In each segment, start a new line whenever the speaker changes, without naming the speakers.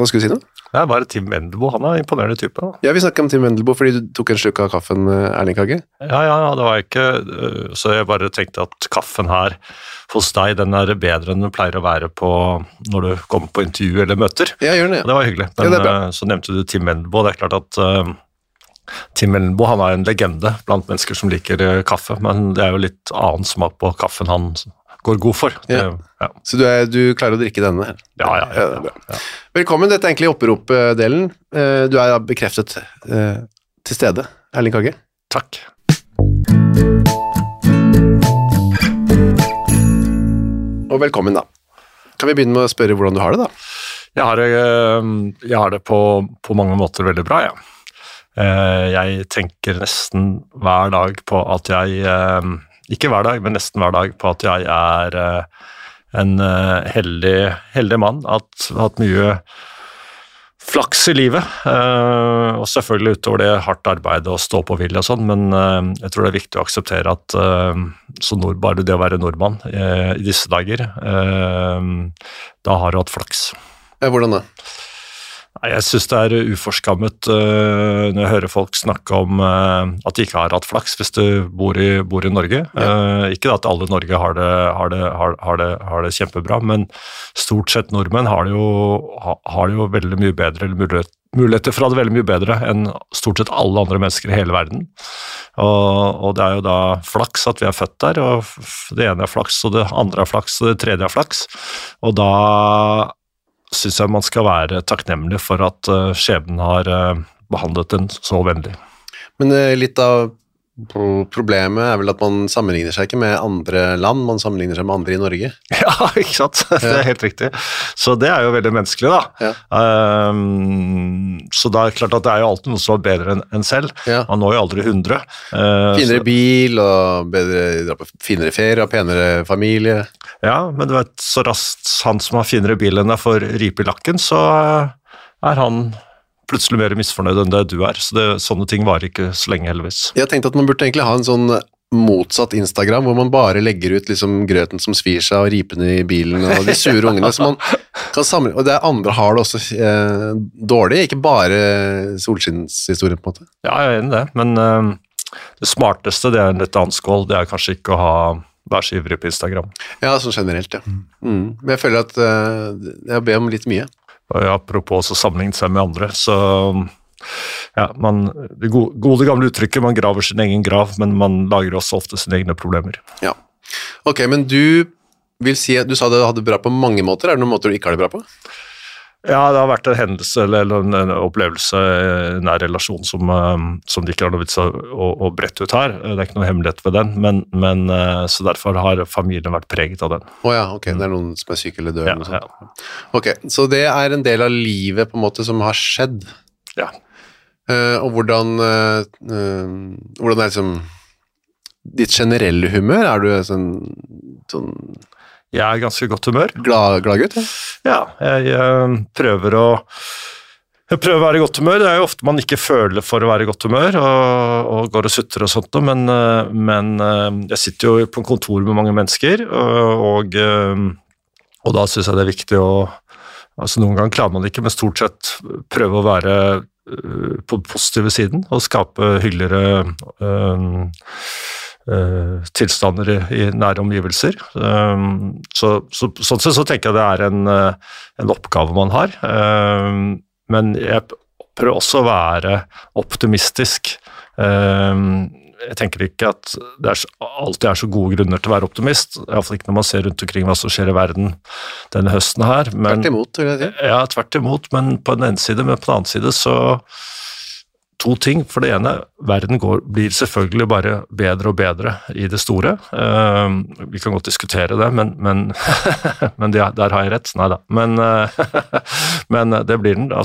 Hva skulle du si nå?
Det bare Tim Wendelboe, han imponerende type. Da.
Ja, vi snakket om Tim Wendelboe fordi du tok en sluk av kaffen, Erling Kagge.
Ja, det var ikke, så jeg bare tenkte at kaffen her hos deg, den bedre enn den pleier å være på når du kommer på intervju eller møter.
Ja, gjør det, ja.
Og det var hyggelig. Men så nevnte du Tim Wendelboe, det klart at Tim Wendelboe, han en legende blant mennesker som liker kaffe, men det jo litt annen smak på kaffen han går god for.
Ja. Ja. Så du klarer å drikke denne her?
Ja.
Velkommen, dette egentlig oppropdelen. Du bekreftet til stede, Erling Kagge.
Takk.
Og velkommen da. Kan vi begynne med å spørre hvordan du har det da?
Jeg har det på mange måter veldig bra, ja. Jeg tenker nesten hver dag på at jeg ikke hver dag, men nesten hver dag på at jeg en heldig mann, at hatt mye flaks i livet, og selvfølgelig utover det hardt arbeid og stå på vilje og sånn, men jeg tror det viktig å akseptere at bare det å være nordmann i disse dager, da har du hatt flaks.
Ja, hvordan da?
Jeg synes det uforskammet når jeg hører folk snakke om at de ikke har hatt flaks hvis du bor i Norge. Ja. Ikke at alle i Norge har det kjempebra, men stort sett nordmenn har det jo veldig mye bedre, eller muligheter for å ha det veldig mye bedre enn stort sett alle andre mennesker i hele verden. Og det jo da flaks at vi født der, og det ene flaks, og det andre flaks, og det tredje flaks. Og da synes jeg man skal være takknemlig for at skjebnen har behandlet den så vennlig.
Men litt av problemet vel at man sammenligner seg ikke med andre land, man sammenligner seg med andre i Norge.
Ja, ikke sant? Det helt riktig. Så det jo veldig menneskelig da.
Ja.
Så det klart at det jo alltid noe som bedre enn selv.
Ja.
Man når jo aldri 100.
Finere bil, og dra på finere ferie, og penere familie.
Ja, men du vet, så raskt han som har finere bil enn deg får ripe i lakken, så han plutselig mer misfornøyd enn det du så sånne ting varer ikke så lenge heldigvis. Jeg
tenkte at man burde egentlig ha en sånn motsatt Instagram, hvor man bare legger ut liksom grøten som svir seg, og ripene i bilen, og de sure ungene, så man kan sammenligne, og det andre har det også dårlig, ikke bare solskinnshistorien på en måte.
Ja, jeg enig i det, men det smarteste, det en litt annen skål, det kanskje ikke å være så ivrig på Instagram.
Ja, sånn generelt, ja. Men jeg føler at jeg ber om litt mye.
Og apropos å sammenligne seg med andre, så ja, det gode gamle uttrykket, man graver sin egen grav, men man lager også ofte sine egne problemer.
Ja. Ok, men du vil si, du sa det hadde bra på mange måter, det noen måter du ikke har det bra på?
Ja, det har vært en hendelse eller en opplevelse i nær relasjon som det ikke noe vits å brette ut her. Det ikke noe hemmelighet ved den, men så derfor har familien vært preget av den.
Ja, ok, det noen som syk eller død eller noe sånt. Ja. Ok, så det en del av livet på en måte som har skjedd.
Ja.
Og hvordan liksom ditt generelle humør? Du sånn
Jeg ganske godt humør.
Glad gutt?
Ja, jeg prøver å være i godt humør. Det jo ofte man ikke føler for å være i godt humør, og går og sutter og sånt, men jeg sitter jo på en kontor med mange mennesker, og da synes jeg det viktig noen ganger klarer man det ikke, men stort sett prøve å være på den positive siden, og skape hyggeligere tilstander i nære omgivelser. Sånn sett så tenker jeg det en oppgave man har, men jeg prøver også å være optimistisk. Jeg tenker ikke at det alltid så gode grunner til å være optimist, i hvert fall ikke når man ser rundt omkring hva som skjer i verden denne høsten her.
Tvert imot, vil jeg si.
Ja, tvert imot, men på den ene side, men på den annen side så to ting. For det ene, verden blir selvfølgelig bare bedre og bedre i det store. Vi kan godt diskutere det, men der har jeg rett. Neida. Men det blir den.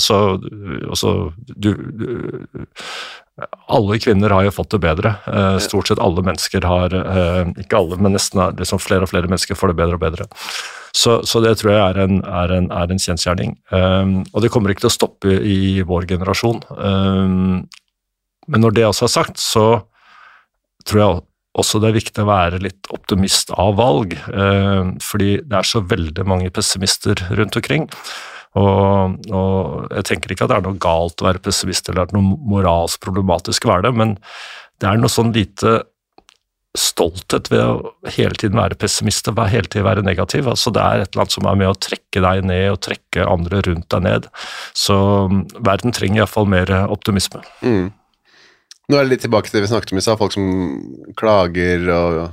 Alle kvinner har jo fått det bedre. Stort sett alle mennesker har, ikke alle, men nesten liksom flere og flere mennesker får det bedre og bedre. Så det tror jeg en kjensgjerning. Og det kommer ikke til å stoppe i vår generasjon. Men når det også sagt, så tror jeg også det viktig å være litt optimist av valg, fordi det så veldig mange pessimister rundt omkring. Og jeg tenker ikke at det er noe galt å være pessimist, eller at det er noe moralsk problematisk å være det, men det er noe sånn lite stolthet ved å hele tiden være pessimist og hele tiden være negativ. Altså det er et eller annet som er med å trekke deg ned og trekke andre rundt deg ned. Så verden trenger i hvert fall mer optimisme.
Nå er det litt tilbake til det vi snakket om i stad, folk som klager og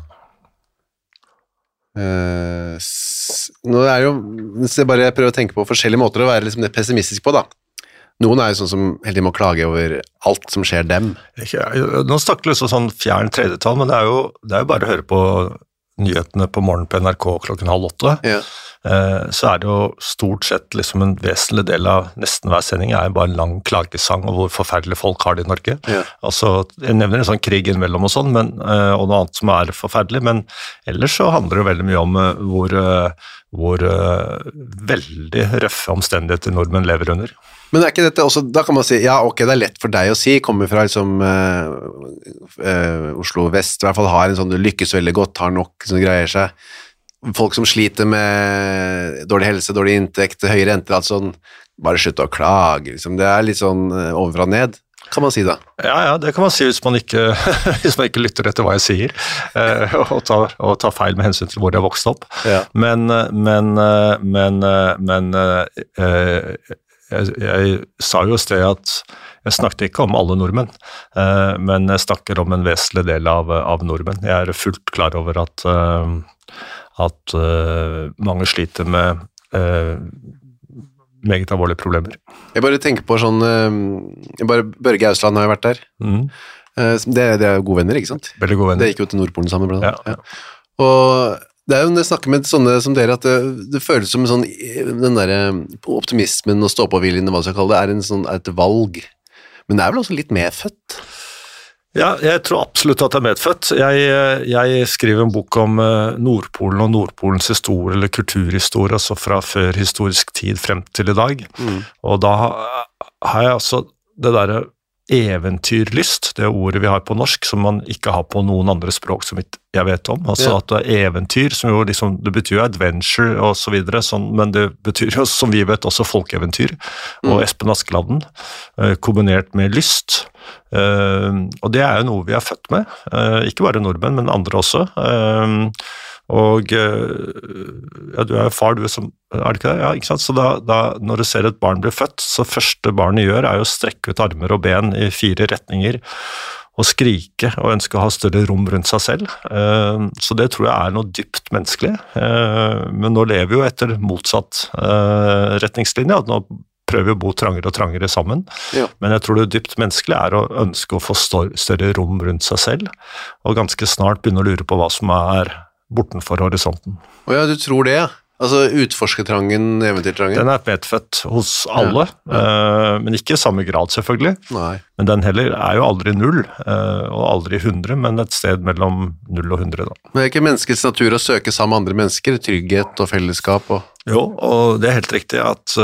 nå er jo, hvis jeg bare prøver å tenke på forskjellige måter å være liksom det pessimistisk på da. Noen er jo sånn som hele tiden må klage over alt som skjer dem.
Nå snakker du sånn fjern tredjetall, men det er jo bare å høre på nyhetene på morgenen på NRK klokken 7:30.
Ja.
Så er det jo stort sett liksom en vesentlig del av nesten hver sending er bare en lang klagesang og hvor forferdelige folk har det i Norge.
Ja.
Altså, jeg nevner en sånn krig innimellom og sånn, og noe annet som er forferdelig, men ellers så handler det veldig mye om hvor veldig røffe omstendigheter nordmenn lever under.
Men er ikke dette også, da kan man si, ja ok, det er lett for deg å si, kommer fra liksom Oslo Vest, i hvert fall har en sånn, du lykkes veldig godt, har nok som greier seg. Folk som sliter med dårlig helse, dårlig inntekt, høye renter, alt sånn, bare slutt å klage, liksom. Det er litt sånn overfra ned, kan man si da.
Ja, det kan man si hvis man ikke, hvis man ikke lytter etter hva jeg sier, og tar feil med hensyn til hvor jeg har vokst opp. Ja. Men jeg sa jo i sted at jeg snakket ikke om alle nordmenn, men jeg snakker om en vesentlig del av nordmenn. Jeg er fullt klar over at mange sliter med meget alvorlige problemer. Jeg bare tenker på sånn, Børge Ausland har jo vært der. Det er gode venner, ikke sant? Veldig gode venner.
Det gikk jo til Nordpolen sammen blant annet. Ja. Og det er jo når jeg snakker med sånne som dere, at det føles som sånn, den der optimismen og stå-på-viljen, hva du skal kalle det, er et valg. Men det er vel også litt medfødt?
Ja, jeg tror absolutt at det er medfødt. Jeg skriver en bok om Nordpolen og Nordpolens historie, eller kulturhistorie, altså fra før historisk tid frem til i dag. Og da har jeg altså det der eventyrlyst, det ordet vi har på norsk, som man ikke har på noen andre språk som jeg vet om. Altså at det er eventyr, som jo liksom, det betyr jo adventure og så videre, sånn, men det betyr jo, som vi vet, også folkeeventyr. Og Espen Askeladden, kombinert med lyst. Og det er jo noe vi er født med, ikke bare nordmenn, men andre også. Og ja, du er jo far, du som, er det ikke det? Ja, ikke sant? Så da når du ser et barn bli født, så første barnet gjør er jo å strekke ut armer og ben i 4 retninger og skrike og ønske å ha større rom rundt seg selv. Så det tror jeg er noe dypt menneskelig. Men nå lever vi jo etter motsatt retningslinje, at nå prøver vi å bo trangere og trangere sammen. Ja. Men jeg tror det dypt menneskelig er å ønske å få større rom rundt seg selv, og ganske snart begynne å lure på hva som er bortenfor horisonten. Ja,
du tror det, ja. Altså utforskertrangen, eventyrtrangen?
Den er medfødt hos alle, men ikke i samme grad selvfølgelig.
Nei.
Men den heller er jo aldri 0, og aldri 100, men et sted mellom 0 og 100 da.
Men er ikke menneskets natur å søke sammen med andre mennesker, trygghet og fellesskap?
Jo, og det er helt riktig at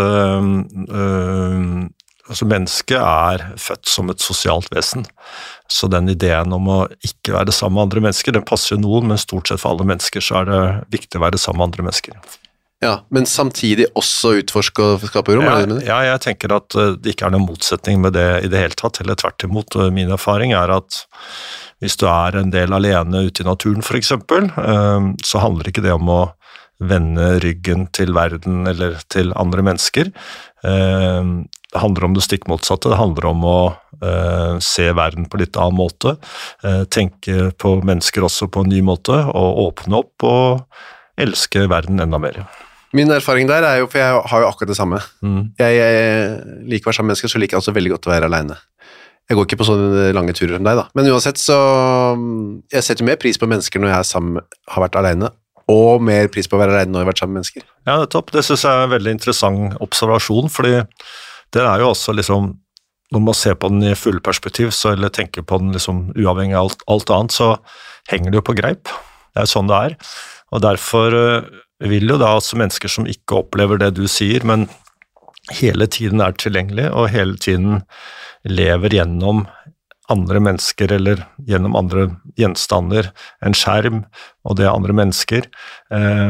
altså mennesket er født som et sosialt vesen, så den ideen om å ikke være sammen med andre mennesker, den passer jo noen, men stort sett for alle mennesker så er det viktig å være sammen med andre mennesker.
Ja, men samtidig også utforske og skape rom, er det det?
Ja, jeg tenker at det ikke er noen motsetning med det i det hele tatt, eller tvert imot. Min erfaring er at hvis du er en del alene ute i naturen for eksempel, så handler ikke det om å vende ryggen til verden eller til andre mennesker. Det handler om det stikk motsatte, det handler om å se verden på litt annen måte, tenke på mennesker også på en ny måte, og åpne opp og elske verden enda mer.
Min erfaring der er jo, for jeg har jo akkurat det samme. Jeg liker å være sammen med mennesker, så liker jeg også veldig godt å være alene. Jeg går ikke på sånne lange turer som deg da, men uansett så, jeg setter mer pris på mennesker når jeg har vært alene, og mer pris på å være alene når jeg har vært sammen med mennesker.
Ja, nettopp. Det synes jeg er en veldig interessant observasjon, fordi det er jo også liksom, når man ser på den i full perspektiv, eller tenker på den liksom uavhengig av alt annet, så henger det jo på greip. Det er sånn det er. Og derfor vil jo da også mennesker som ikke opplever det du sier, men hele tiden er tilgjengelig, og hele tiden lever gjennom andre mennesker, eller gjennom andre gjenstander, en skjerm, og det er andre mennesker,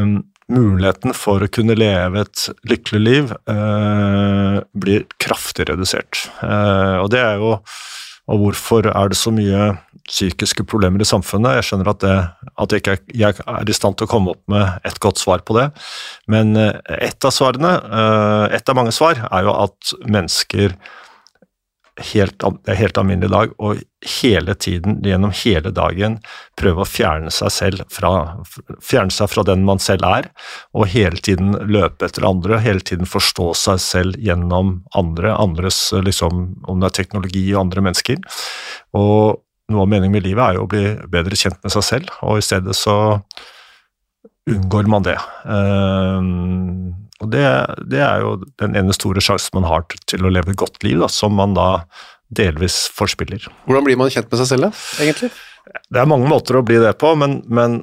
muligheten for å kunne leve et lykkelig liv blir kraftig redusert. Og det er jo, og hvorfor er det så mye psykiske problemer i samfunnet? Jeg skjønner at jeg er i stand til å komme opp med et godt svar på det, men et av mange svar er jo at mennesker helt alminnelig dag, og hele tiden, gjennom hele dagen, prøve å fjerne seg fra den man selv er, og hele tiden løpe etter andre, hele tiden forstå seg selv gjennom andres, liksom, om det er teknologi og andre mennesker. Og noe av meningen med livet er jo å bli bedre kjent med seg selv, og i stedet så unngår man det. Og det er jo den ene store sjansen man har til å leve et godt liv, da, som man da delvis forspiller.
Hvordan blir man kjent med seg selv da, egentlig?
Det er mange måter å bli det på, men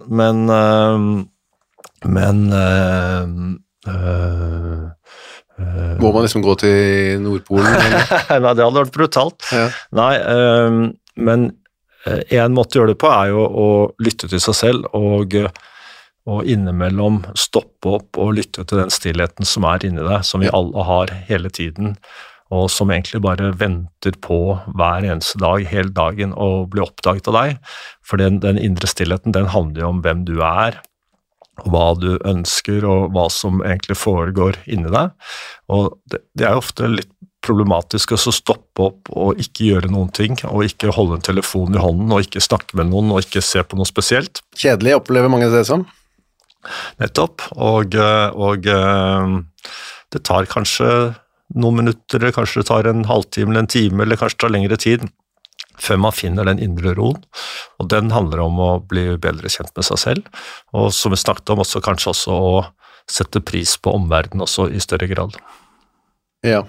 må man liksom gå til Nordpolen?
Nei, det hadde vært brutalt.
Ja.
Nei, men en måte å gjøre det på er jo å lytte til seg selv og innimellom stoppe opp og lytte til den stillheten som er inni deg, som vi alle har hele tiden, og som egentlig bare venter på hver eneste dag, hele dagen, å bli oppdaget av deg. For den indre stillheten, den handler jo om hvem du er, og hva du ønsker, og hva som egentlig foregår inni deg. Og det er ofte litt problematisk å stoppe opp og ikke gjøre noen ting, og ikke holde en telefon i hånden, og ikke snakke med noen, og ikke se på noe spesielt.
Kjedelig opplever mange det som.
Nettopp, og det tar kanskje noen minutter, eller kanskje det tar en halvtime eller en time, eller kanskje det tar lengre tid, før man finner den indre roen, og den handler om å bli bedre kjent med seg selv, og som vi snakket om, kanskje også å sette pris på omverdenen også i større grad.
Ja.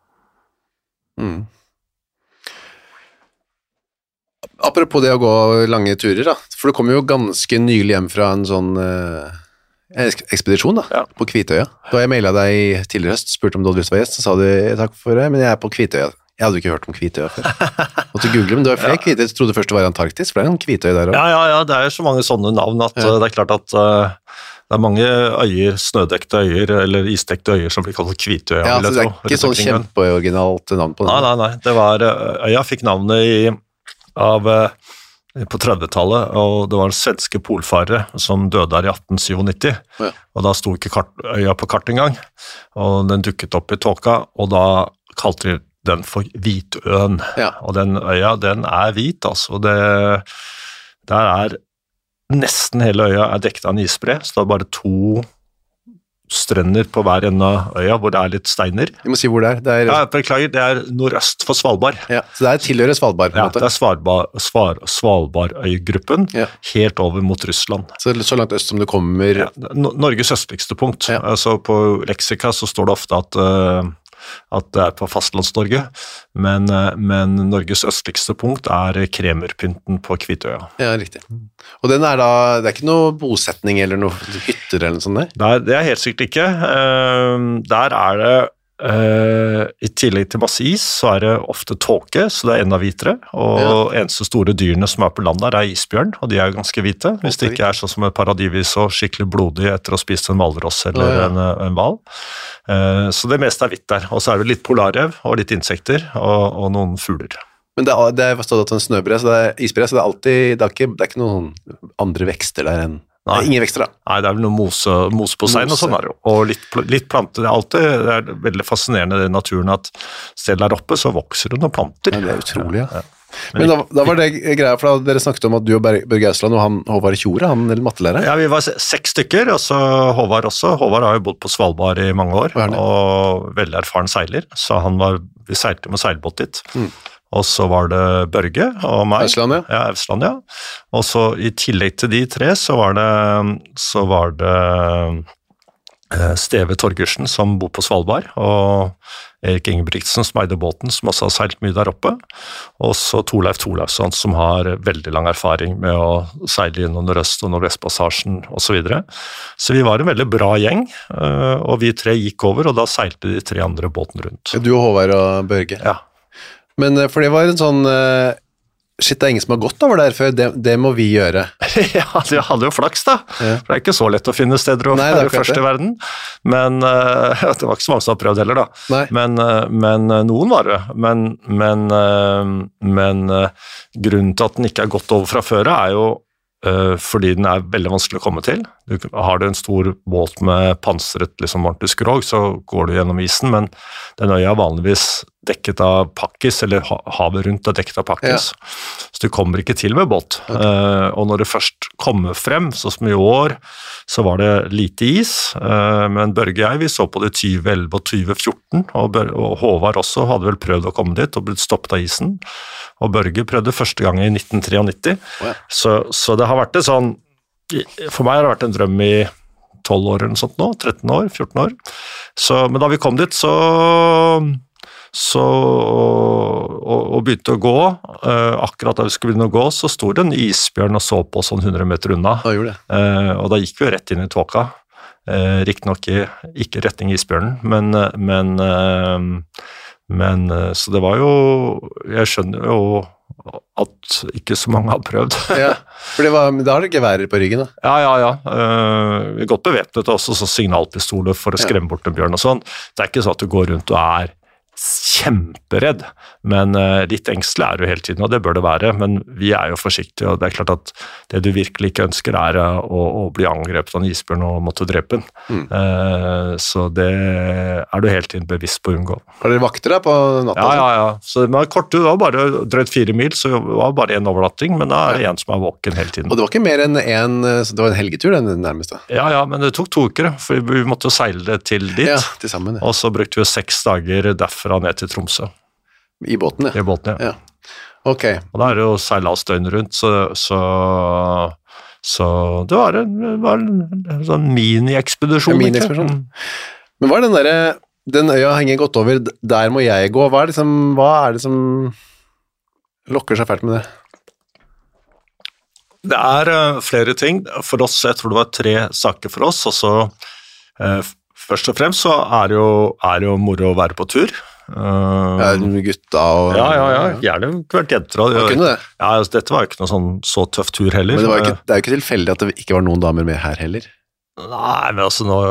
Apropos det å gå lange turer da, for du kom jo ganske nylig hjem fra en sånn ekspedisjon da, på Kvitøya. Da jeg mailet deg tidligere høst, spurte om du hadde lyst til å være gjest, så sa du takk for det, men jeg er på Kvitøya. Jeg hadde ikke hørt om Kvitøya før. Og til Google, men du har flere Kvitøy, jeg trodde først det var Antarktis, for det er en Kvitøy der også.
Ja, det er så mange sånne navn at det er klart at det er mange øyer, snødekte øyer, eller isdekte øyer som blir kalt Kvitøya.
Ja, så det er ikke sånn kjempeoriginalt navn på det.
Nei, det var, øya fikk navnet på 30-tallet, og det var en svenske polfarere som døde der i 1897, og da sto ikke øya på kart engang, og den dukket opp i tåka, og da kalte de den for Hvitøen, og den øya, den er hvit, altså, der er nesten hele øya er dekket av en isbre, så det er bare 2 strender på hver ende av øya, hvor det er litt steiner.
Du må si hvor det er.
Beklager, det er nordøst for Svalbard.
Ja, så det tilhører Svalbard på en måte?
Ja, det er Svalbardøygruppen, helt over mot Russland.
Så langt øst som du kommer?
Ja, Norges østligste punkt. Altså på leksika så står det ofte at det er på fastlandsnorge, men Norges østligste punkt er Kremerpynten på Kvitøya. Ja,
riktig. Og den er da, det er ikke noe bosetning eller noe hytter eller noe sånt der?
Det er helt sikkert ikke. Der er det, i tillegg til masse is, så er det ofte tåke, så det er enda hvitere, og eneste store dyrene som er på land der er isbjørn, og de er ganske hvite, hvis det ikke er sånn som et paradivis og skikkelig blodig etter å ha spist en hvalross eller en hval. Så det meste er hvitt der, og så er det litt polarrev og litt insekter og noen fugler.
Men det er forstått at en snøbre, så det er isbre, så det er ikke noen andre vekster der enn ingen vekster da?
Nei, det er vel noe mose på stein og sånn er det jo. Og litt planter. Det er veldig fascinerende i naturen at selv der oppe så vokser det noen planter.
Ja, det er utrolig, ja. Men da var det greia, for da dere snakket om at du og Børge Ausland og han Håvard Tjore, han eller mattelærer?
Ja, vi var 6 stykker, og så Håvard også. Håvard har jo bodd på Svalbard i mange år, og veldig erfaren seiler, så vi seilte med seilbåt dit. Og så var det Børge og meg.
Ausland,
Ausland, ja. Og så i tillegg til de 3 så var det Steve Torgersen som bor på Svalbard, og Erik Ingebrigtsen som eide båten, som også har seilt mye der oppe, og så Torleif Torleifsson som har veldig lang erfaring med å seile gjennom Nordøst- og Nordvestpassasjen og så videre. Så vi var en veldig bra gjeng, og vi 3 gikk over, og da seilte de 3 andre båten rundt.
Du og Håvard og Børge?
Ja.
Men for det var en sånn shit, det er ingen som har gått over der før, det må vi gjøre.
Ja, de hadde jo flaks da, for det er ikke så lett å finne steder å være først i verden, men det var ikke så mange som har prøvd heller da, men noen var det, men grunnen til at den ikke er gått over fra før er jo fordi den er veldig vanskelig å komme til. Har du en stor båt med pansret liksom ordentlig skrog, så går du gjennom isen, men den øya er vanligvis dekket av pakkis, eller havet rundt er dekket av pakkis, så du kommer ikke til med båt. Og når det først kommer frem, så som i år, så var det lite is, men Børge og jeg, vi så på det 2011 og 2014, og Håvard også hadde vel prøvd å komme dit, og blitt stoppet av isen, og Børge prøvde første gang i 1993, så det har vært det sånn, for meg har det vært en drøm i 12 år eller noe sånt nå, 13 år, 14 år, men da vi kom dit, og begynte å gå, akkurat da vi skulle begynne å gå, så stod det en isbjørn og så på sånn 100 meter unna, og da gikk vi rett inn i tåka, riktignok ikke retning isbjørnen, men så det var jo, jeg skjønner jo at ikke så mange har prøvd.
Ja, for da har det geværer på ryggen da?
Ja. Vi er godt bevæpnet også, så signalpistoler for å skremme bort en bjørn og sånn. Det er ikke sånn at du går rundt og er kjemperedd, men litt engstelig er du hele tiden, og det bør det være, men vi er jo forsiktige, og det er klart at det du virkelig ikke ønsker er å bli angrepet av en isbjørn og måtte drepe den. Så det er du hele tiden bevisst på å unngå.
Har dere vakter da på natta?
Ja. Så det var bare drøyt 4 mil, så det var bare en overnatting, men da er det en som er våken hele tiden.
Og det var ikke mer enn så det var en helgetur den nærmeste?
Ja, men det tok 2 uker, for vi måtte jo seile til dit,
til sammen,
og så brukte vi 6 dager derfra ned til Tromsø.
I båten,
I båten, ja.
Ok.
Og da er det jo seilas døgnet rundt, så det var en sånn mini-ekspedisjon.
Men hva er den der, den øya henger godt over, der må jeg gå, hva er det som lokker seg fælt med det?
Det er flere ting. For oss, jeg tror det var 3 saker for oss, og så først og fremst så er det jo moro å være på tur.
Gutta og...
Ja, gjerne hvert jenter.
Hva kunne det?
Ja, altså, dette var jo ikke noe så tøff tur heller.
Men det er jo ikke tilfeldig at det ikke var noen damer med her heller.
Nei, men altså nå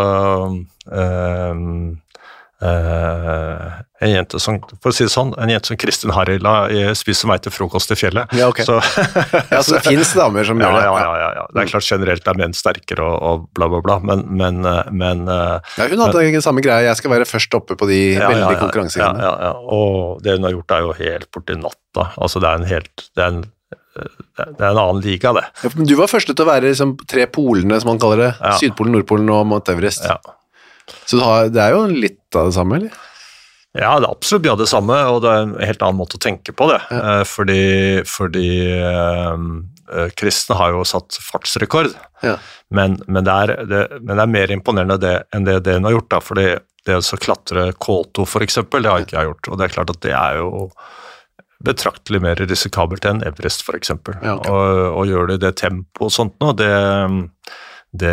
en jente som, for å si det sånn, en jente som Kristin Harila spiser meg til frokost i fjellet.
Ja, ok. Så det finnes damer som gjør det.
Ja. Det er klart generelt er menn sterkere og bla bla bla, men
ja, hun hadde ikke samme greie, jeg skal være først oppe på de veldig konkurransegreiene.
Ja, og det hun har gjort er jo helt borti natta, altså det er en annen liga det.
Ja, men du var første til å være liksom 3 polene, som man kaller det, Sydpolen, Nordpolen og Mount Everest. Ja. Så det er jo litt av det samme, eller?
Ja, det er absolutt mye av det samme, og det er en helt annen måte å tenke på det, fordi Kristen har jo satt fartsrekord, men det er mer imponerende enn det hun har gjort, da, fordi det å klatre K2 for eksempel, det har ikke jeg gjort, og det er klart at det er jo betraktelig mer risikabelt enn Everest for eksempel, og gjør det tempo og sånt nå, det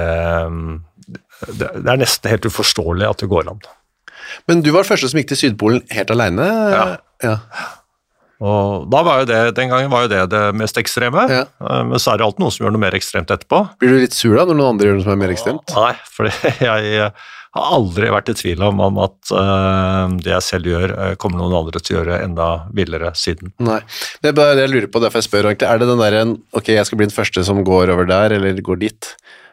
er nesten helt uforståelig at det går an.
Men du var første som gikk til Sydpolen helt alene? Ja.
Og da var jo den gangen var jo det mest ekstreme, men så er det alltid noen som gjør noe mer ekstremt etterpå.
Blir du litt sur da, når noen andre gjør noe som er mer ekstremt?
Nei, for jeg har aldri vært i tvil om at det jeg selv gjør, kommer noen andre til å gjøre enda villere siden. Nei,
det er bare det jeg lurer på, derfor jeg spør egentlig, er det den der, ok, jeg skal bli den første som går over der, eller går dit,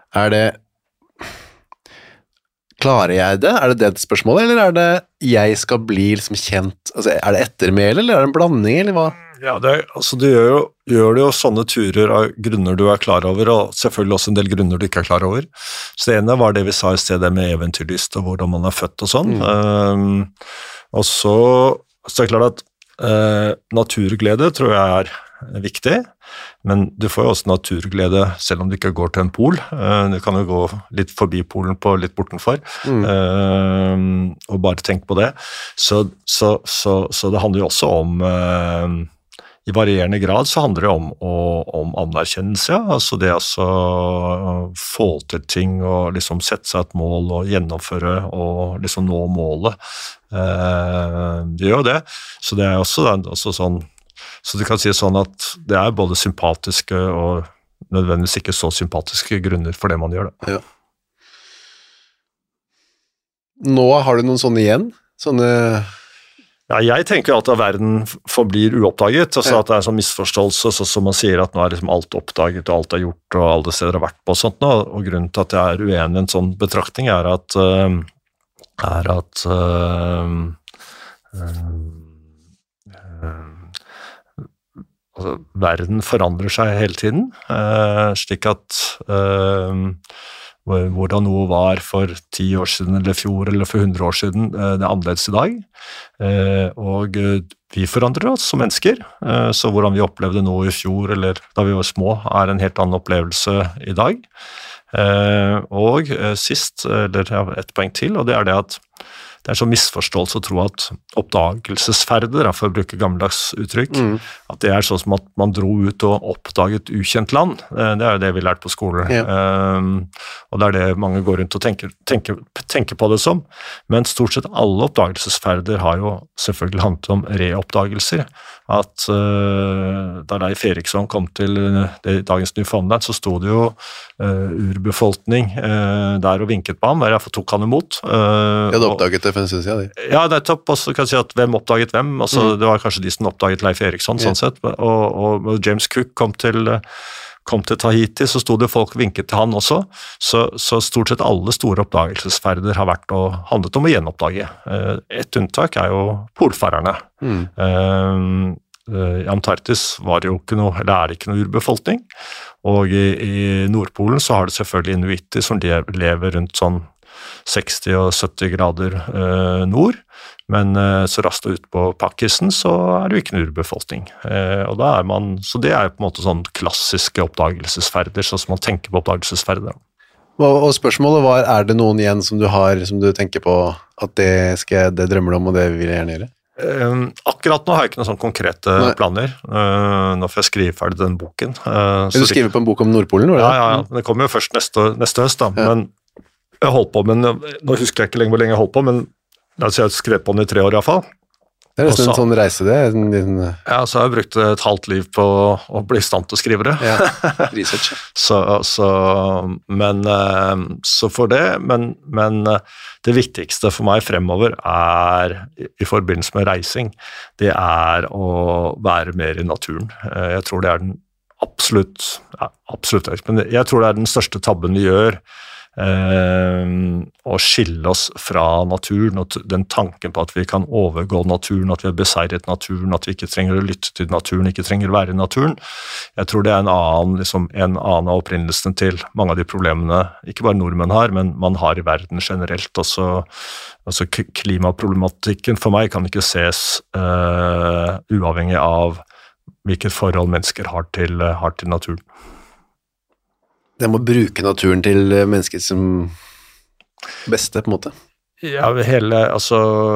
klarer jeg det? Er det spørsmålet, eller er det jeg skal bli liksom kjent? Altså, er det ettermæle, eller er det en blanding, eller hva?
Ja, du gjør det jo sånne turer av grunner du er klar over, og selvfølgelig også en del grunner du ikke er klar over. Så det ene var det vi sa i stedet med eventyrlyst, og hvordan man er født og sånn. Og så er det klart at naturglede tror jeg er viktig, men du får jo også naturglede selv om du ikke går til en pol. Du kan jo gå litt forbi polen på litt bortenfor, og bare tenke på det. Så det handler jo også om, i varierende grad så handler det om anerkjennelse, altså det å få til ting og liksom sette seg et mål og gjennomføre og liksom nå målet. Det gjør jo det, så det er også sånn Så du kan si sånn at det både sympatiske og nødvendigvis ikke så sympatiske grunner for det man gjør det.
Ja. Nå har du noen sånne igjen?
Ja, jeg tenker at verden forblir uoppdaget, altså at det er en sånn misforståelse, så som man sier at nå er liksom alt oppdaget og alt er gjort og alle steder har vært på og sånt nå, og grunnen til at jeg er uenig i en sånn betraktning er at altså, verden forandrer seg hele tiden, slik at hvordan noe var for 10 år siden, eller fjor, eller for 100 år siden, det er annerledes i dag. Og vi forandrer oss som mennesker, så hvordan vi opplevde noe i fjor, eller da vi var små, er en helt annen opplevelse i dag. Og sist, eller et poeng til, og det er det at det er en sånn misforståelse å tro at oppdagelsesferder, for å bruke gammeldags uttrykk, at det er sånn som at man dro ut og oppdaget ukjent land. Det er jo det vi lærte på skolen. Og det er det mange går rundt og tenker på det som. Men stort sett alle oppdagelsesferder har jo selvfølgelig handlet om reoppdagelser. At da Leif Eriksson kom til dagens Newfoundland, så sto det jo urbefolkning der og vinket på ham, der jeg tok han imot.
Jeg hadde oppdaget det for en stund siden.
Ja, nettopp, og så kan jeg si at hvem oppdaget hvem, altså det var kanskje de som oppdaget Leif Eriksson, sånn sett, og James Cook kom til Tahiti, så sto det folk vinket til han også, så stort sett alle store oppdagelsesferder har vært og handlet om å gjenoppdage. Et unntak er jo polfarerne. I Antarktis var det jo ikke noe, eller er det ikke noe urbefolkning, og i Nordpolen så har det selvfølgelig inuitter som lever rundt sånn 60 og 70 grader nord, men så raskt ut på pakkisen så er det jo ikke en urbefolkning. Og da er man, så det er jo på en måte sånn klassiske oppdagelsesferder, sånn som man tenker på oppdagelsesferder.
Og spørsmålet var, er det noen igjen som du har, som du tenker på at det drømmer du om, og det vil jeg gjerne gjøre?
Akkurat nå har jeg ikke noen sånne konkrete planer. Nå får jeg skrive ferdig den boken.
Vil du skrive på en bok om Nordpolen?
Ja, det kommer jo først neste høst da, men jeg holdt på, men nå husker jeg ikke hvor lenge jeg holdt på, men jeg har skrevet på den i 3 år i hvert fall.
Det er nesten en sånn reise det.
Ja, så har jeg brukt et halvt liv på å bli i stand til å skrive det.
Ja, research.
Så for det, men det viktigste for meg fremover er, i forbindelse med reising, det er å være mer i naturen. Jeg tror det er den absolutt, men jeg tror det er den største tabben vi gjør, å skille oss fra naturen og den tanken på at vi kan overgå naturen, at vi har beseiret naturen, at vi ikke trenger å lytte til naturen, ikke trenger å være i naturen. Jeg tror det er en annen av opprinnelsen til mange av de problemene ikke bare nordmenn har, men man har i verden generelt. Altså klimaproblematikken for meg kan ikke ses uavhengig av hvilket forhold mennesker har til naturen.
Det må bruke naturen til menneskets beste, på en måte.
Ja, også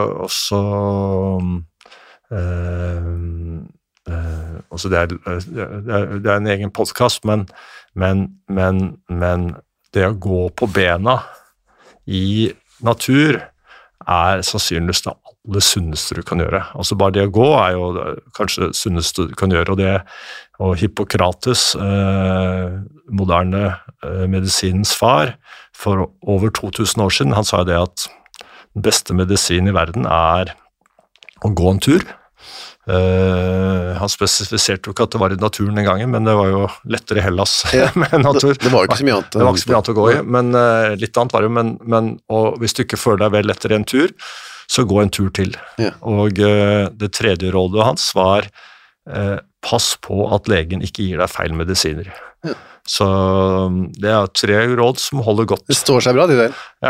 det er en egen podcast, men det å gå på bena i natur er sannsynligvis det aller sunneste du kan gjøre. Altså bare det å gå er jo kanskje det sunneste du kan gjøre, og Hippokrates, moderne medisinens far, for over 2000 år siden, han sa det at den beste medisinen i verden er å gå en tur. Han spesifiserte jo ikke at det var i naturen den gangen, men det var jo lettere i Hellas med natur.
Det var jo ikke så mye annet.
Det var ikke så mye annet å gå i, men litt annet var det jo, og hvis du ikke føler deg vel etter en tur, så gå en tur til. Ja. Og det tredje rådet hans var pass på at legen ikke gir deg feil medisiner. Ja. Så det er 3 råd som holder godt.
Det står seg bra, de der.
Ja.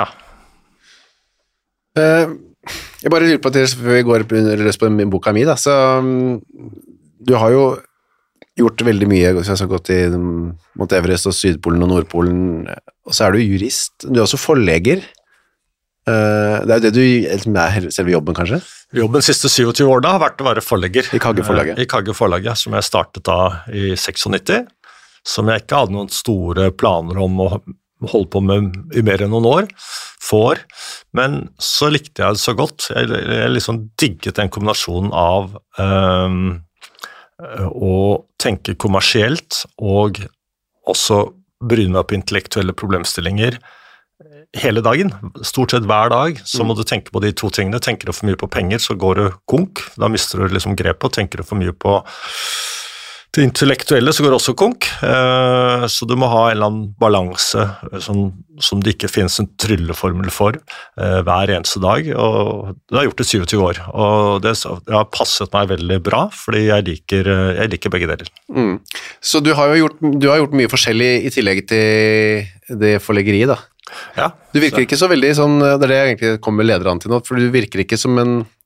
Jeg bare lurer på at før vi går løs på boka mi, da, så du har jo gjort veldig mye, så jeg har gått i Mount Everest og Sydpolen og Nordpolen, og så er du jurist. Du er også forleger. Det er jo det du er selve jobben, kanskje?
Jobben de siste 27 årene har vært å være forlegger.
I Kagge-forlaget?
I Kagge-forlaget, som jeg startet da i 96, som jeg ikke hadde noen store planer om å holde på med i mer enn noen år, men så likte jeg det så godt. Jeg liksom digget den kombinasjonen av å tenke kommersielt og også bryne meg på intellektuelle problemstillinger hele dagen, stort sett hver dag, så må du tenke på de to tingene. Tenker du for mye på penger, så går du konk, da mister du liksom grepet, og tenker du for mye på det intellektuelle, så går det også konk, så du må ha en eller annen balanse som det ikke finnes en trylleformel for hver eneste dag, og det har gjort det 27 år, og det har passet meg veldig bra, fordi jeg liker begge deler.
Så du har gjort mye forskjellig i tillegg til det forleggeriet da?
Ja.
Du virker ikke så veldig sånn, det er det jeg egentlig kommer med lederen til nå, for du virker ikke som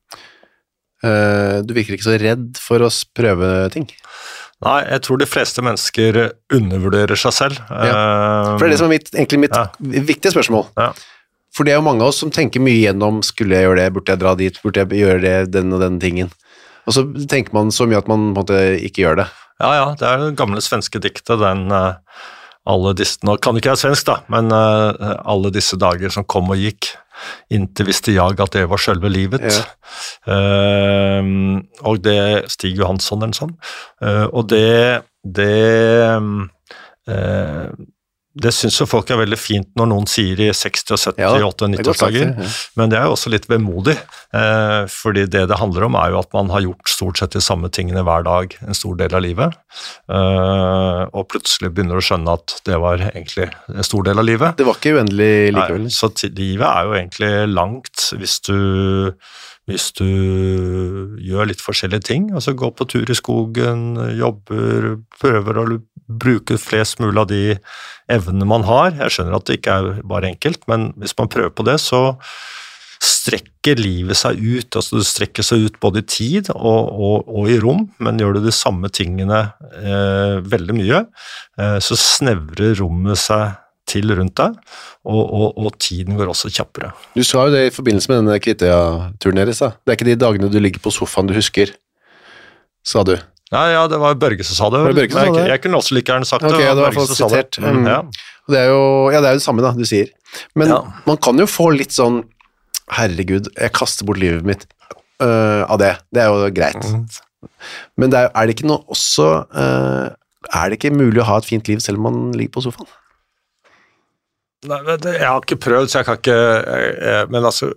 du virker ikke så redd for å prøve ting.
Nei, jeg tror de fleste mennesker undervurderer seg selv.
For det er det som er egentlig mitt viktige spørsmål. Ja. For det er jo mange av oss som tenker mye gjennom, skulle jeg gjøre det, burde jeg dra dit, burde jeg gjøre det, den og den tingen. Og så tenker man så mye at man på en måte ikke gjør det. Ja,
det er det gamle svenske diktet, alle disse, nå kan ikke jeg svensk da, men alle disse dager som kom og gikk, inntil visste jeg at det var selve livet. Og det Stig Johansson eller sånn. Og det synes jo folk er veldig fint når noen sier i 60, 70, 80, 90-årsdager, men det er jo også litt vemodig, fordi det handler om er jo at man har gjort stort sett de samme tingene hver dag, en stor del av livet, og plutselig begynner å skjønne at det var egentlig en stor del av livet.
Det var ikke uendelig likevel.
Nei, så livet er jo egentlig langt hvis du gjør litt forskjellige ting, altså går på tur i skogen, jobber, prøver å bruke flest mulig av de evnene man har. Jeg skjønner at det ikke er bare enkelt, men hvis man prøver på det, så strekker livet seg ut, altså det strekker seg ut både i tid og i rom, men gjør du de samme tingene veldig mye, så snevrer rommet seg til rundt deg, og tiden går også kjappere.
Du sa jo det i forbindelse med denne Kvitøya-turen deres da. Det er ikke de dagene du ligger på sofaen du husker, sa du.
Ja, det var Børge som sa det. Jeg kunne også like gjerne sagt det.
Ok, det var faktisk sitert. Og det er jo det samme da, du sier. Men man kan jo få litt sånn, herregud, jeg kaster bort livet mitt av det. Det er jo greit. Men er det ikke noe også, er det ikke mulig å ha et fint liv selv om man ligger på sofaen?
Nei, jeg har ikke prøvd, så jeg kan ikke, men altså,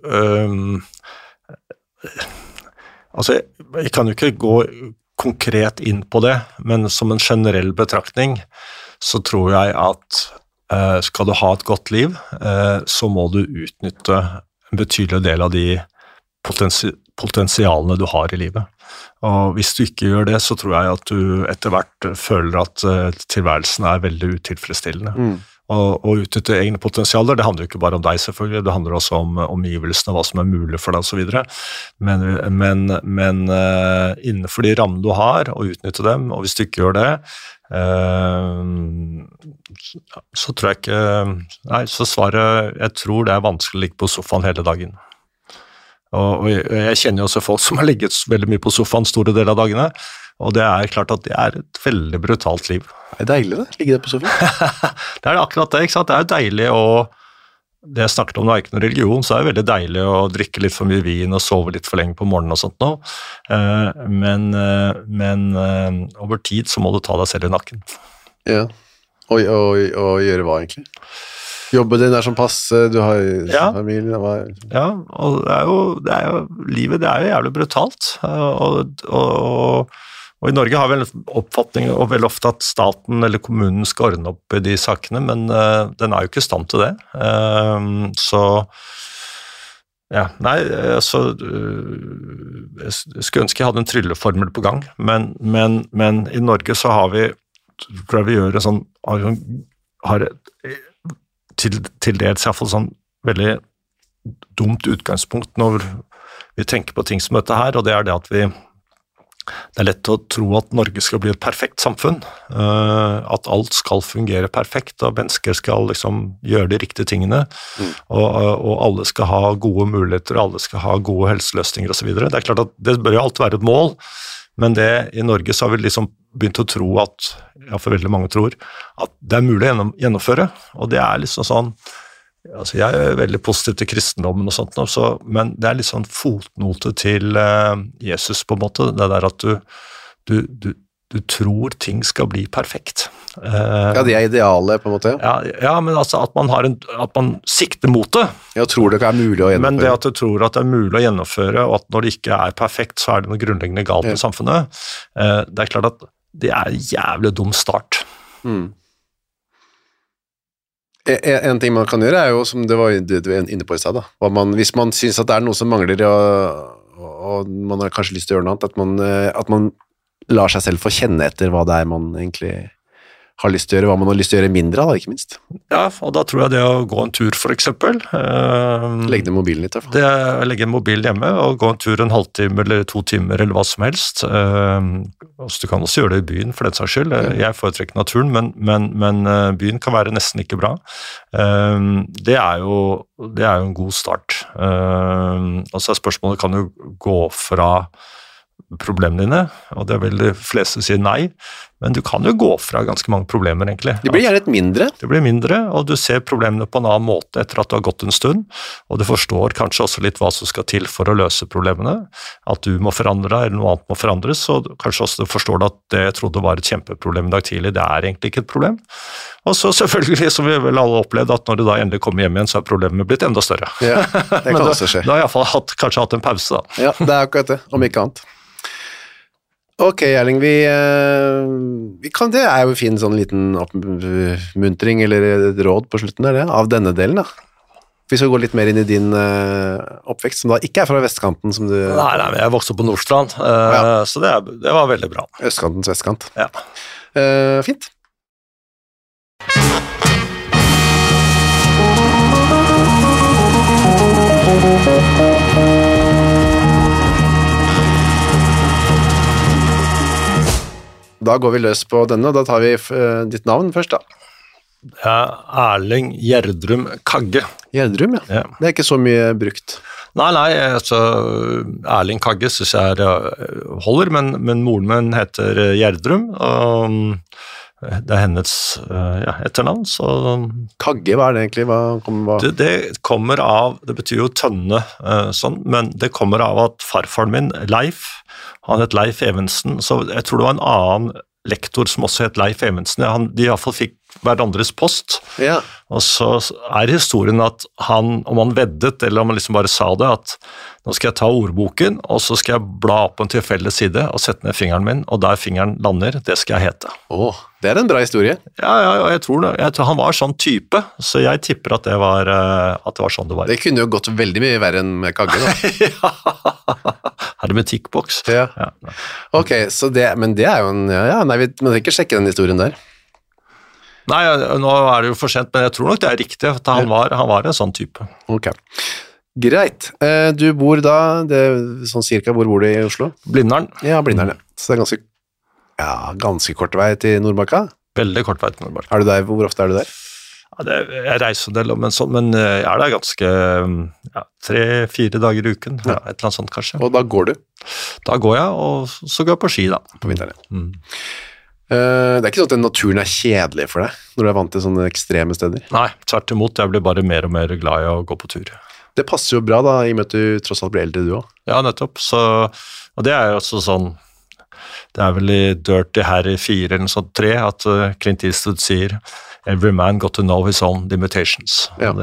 jeg kan jo ikke gå konkret inn på det, men som en generell betraktning, så tror jeg at skal du ha et godt liv, så må du utnytte en betydelig del av de potensialene du har i livet. Og hvis du ikke gjør det, så tror jeg at du etter hvert føler at tilværelsen er veldig utilfredsstillende. Og utnytte egne potensialer, det handler jo ikke bare om deg selvfølgelig, det handler også om omgivelsene, hva som er mulig for deg og så videre, men innenfor de rammene du har, og utnytte dem, og hvis du ikke gjør det, så tror jeg ikke, så svaret, jeg tror det er vanskelig å ligge på sofaen hele dagen. Og jeg kjenner jo også folk som har ligget veldig mye på sofaen store deler av dagene, og det er klart at det er et veldig brutalt liv.
Det er deilig det, ligge der på sofaen.
Det er akkurat det, ikke sant? Det er jo deilig å, det jeg snakket om, det er ikke noe religion, så er det veldig deilig å drikke litt for mye vin og sove litt for lenge på morgenen og sånt nå. Men over tid så må du ta deg selv i nakken.
Ja, og gjøre hva egentlig? Jobben din er som passe, du har familien.
Ja, og livet det er jo jævlig brutalt, og i Norge har vi en oppfatning og veldig ofte at staten eller kommunen skal ordne opp i de sakene, men den er jo ikke i stand til det. Jeg skulle ønske jeg hadde en trylleformel på gang, men i Norge så har vi, tror jeg vi gjør en sånn, har til dels i hvert fall sånn veldig dumt utgangspunkt når vi tenker på ting som dette her, og det er det at det er lett å tro at Norge skal bli et perfekt samfunn, at alt skal fungere perfekt, og mennesker skal liksom gjøre de riktige tingene, og alle skal ha gode muligheter, alle skal ha gode helseløsninger og så videre. Det er klart at det bør jo alltid være et mål, men i Norge så har vi liksom begynt å tro at, for veldig mange tror, at det er mulig å gjennomføre, og det er liksom sånn, altså jeg er veldig positiv til kristendommen og sånt, men det er litt sånn fotnote til Jesus på en måte, det der at du tror ting skal bli perfekt.
Ja, de er ideale på en måte.
Ja, men altså at man sikter mot det.
Jeg tror det ikke er mulig å gjennomføre.
Men det at du tror at det er mulig å gjennomføre, og at når det ikke er perfekt, så er det noe grunnleggende galt med samfunnet. Det er klart at det er en jævlig dum start.
En ting man kan gjøre er jo, som du var inne på i sted, da. Hvis man synes at det er noe som mangler, og man har kanskje lyst til å gjøre noe annet, at man lar seg selv få kjenne etter hva det er man egentlig har lyst til å gjøre, hva man har lyst til å gjøre mindre av, ikke minst.
Ja, og da tror jeg det å gå en tur, for eksempel.
Legge ned mobilen litt, i hvert fall.
Det er å legge en mobil hjemme, og gå en tur en halvtime eller 2 timer, eller hva som helst. Altså, du kan også gjøre det i byen, for den saks skyld. Jeg foretrekker naturen, men byen kan være nesten ikke bra. Det er jo en god start. Altså, spørsmålet kan jo gå fra problemene dine, og det er vel de fleste sier nei, men du kan jo gå fra ganske mange problemer egentlig.
Det blir gjerne litt mindre.
Det blir mindre, og du ser problemene på en annen måte etter at du har gått en stund, og du forstår kanskje også litt hva som skal til for å løse problemene, at du må forandre deg, eller noe annet må forandres, og kanskje også du forstår at det jeg trodde var et kjempeproblem i dag tidlig, det er egentlig ikke et problem. Og så selvfølgelig, som vi vel alle opplevde, at når du da endelig kommer hjem igjen, så er problemet blitt enda større. Ja,
det kan også skje.
Da har jeg i hvert fall kanskje hatt en pause da.
Ja, det er akkurat det, om ikke annet. Ok, Erling, vi kan, det er jo fin sånn liten oppmuntring eller et råd på slutten der, av denne delen da. Vi skal gå litt mer inn i din oppvekst, som da ikke er fra vestkanten som du...
Nei, men jeg vokste opp på Nordstrand, så det var veldig bra.
Østkantens vestkant.
Ja.
Fint. Da går vi løs på denne, og da tar vi ditt navn først da.
Ja, Erling Gjerdrum Kagge.
Gjerdrum, ja. Det er ikke så mye brukt.
Nei, altså Erling Kagge synes jeg holder, men moren min heter Gjerdrum, og det er hennes etternavn, så...
Kagge, hva er det egentlig?
Det kommer av, det betyr jo tønne, sånn, men det kommer av at farfaren min, Leif, han het Leif Evensen, så jeg tror det var en annen lektor som også het Leif Evensen. De i hvert fall fikk hverandres post, og så er historien at om han veddet, eller om han liksom bare sa det, at nå skal jeg ta ordboken, og så skal jeg bla opp på en tilfeldig side, og sette ned fingeren min, og der fingeren lander, det skal jeg hete.
Det er en bra historie.
Ja, jeg tror det. Jeg tror han var sånn type, så jeg tipper at det var sånn det var.
Det kunne jo gått veldig mye verre enn med Kagge, da.
Her er det med tikkboks.
Ja. Ok, så men det er jo en... Nei, vi må ikke sjekke den historien der.
Nei, nå er det jo for sent, men jeg tror nok det er riktig, at han var en sånn type.
Ok, greit. Du bor da, sånn cirka, hvor bor du i Oslo?
Blindern.
Ja, Blindern, ja. Så det er ganske kort vei til Nordmarka?
Veldig kort vei til Nordmarka.
Er du der, hvor ofte er du der?
Ja, jeg reiser en del, men jeg er der ganske 3-4 dager i uken, et eller annet sånt kanskje.
Og da går du?
Da går jeg, og så går jeg på ski da.
På vinteren, ja. Det er ikke sånn at naturen er kjedelig for deg, når du er vant til sånne ekstreme steder?
Nei, tvert imot, jeg blir bare mer og mer glad i å gå på tur.
Det passer jo bra da, i og med at du tross alt blir eldre du også.
Ja, nettopp, og det er jo også sånn, det er vel i Dirty Harry 4 eller noe sånt 3, at Clint Eastwood sier «Every man got to know his own limitations». Ja.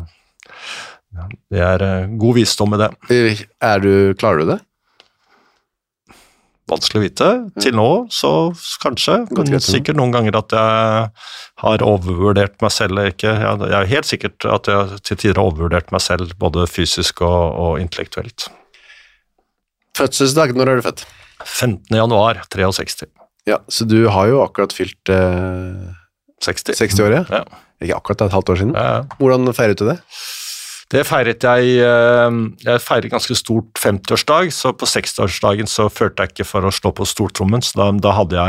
Det er god visdom i det.
Klarer du det?
Vanskelig å vite. Til nå, så kanskje, men sikkert noen ganger at jeg har overvurdert meg selv, eller ikke. Jeg er helt sikkert at jeg til tider har overvurdert meg selv, både fysisk og intellektuelt.
Fødselsdag, når er du født?
15. januar, 63.
Ja, så du har jo akkurat fylt 60 år, ja? Ikke akkurat, det er et halvt år siden.
Ja.
Hvordan feiret du det?
Det feiret jeg feiret ganske stort 50-årsdag, så på 60-årsdagen så følte jeg ikke for å slå på stortrommen, så da hadde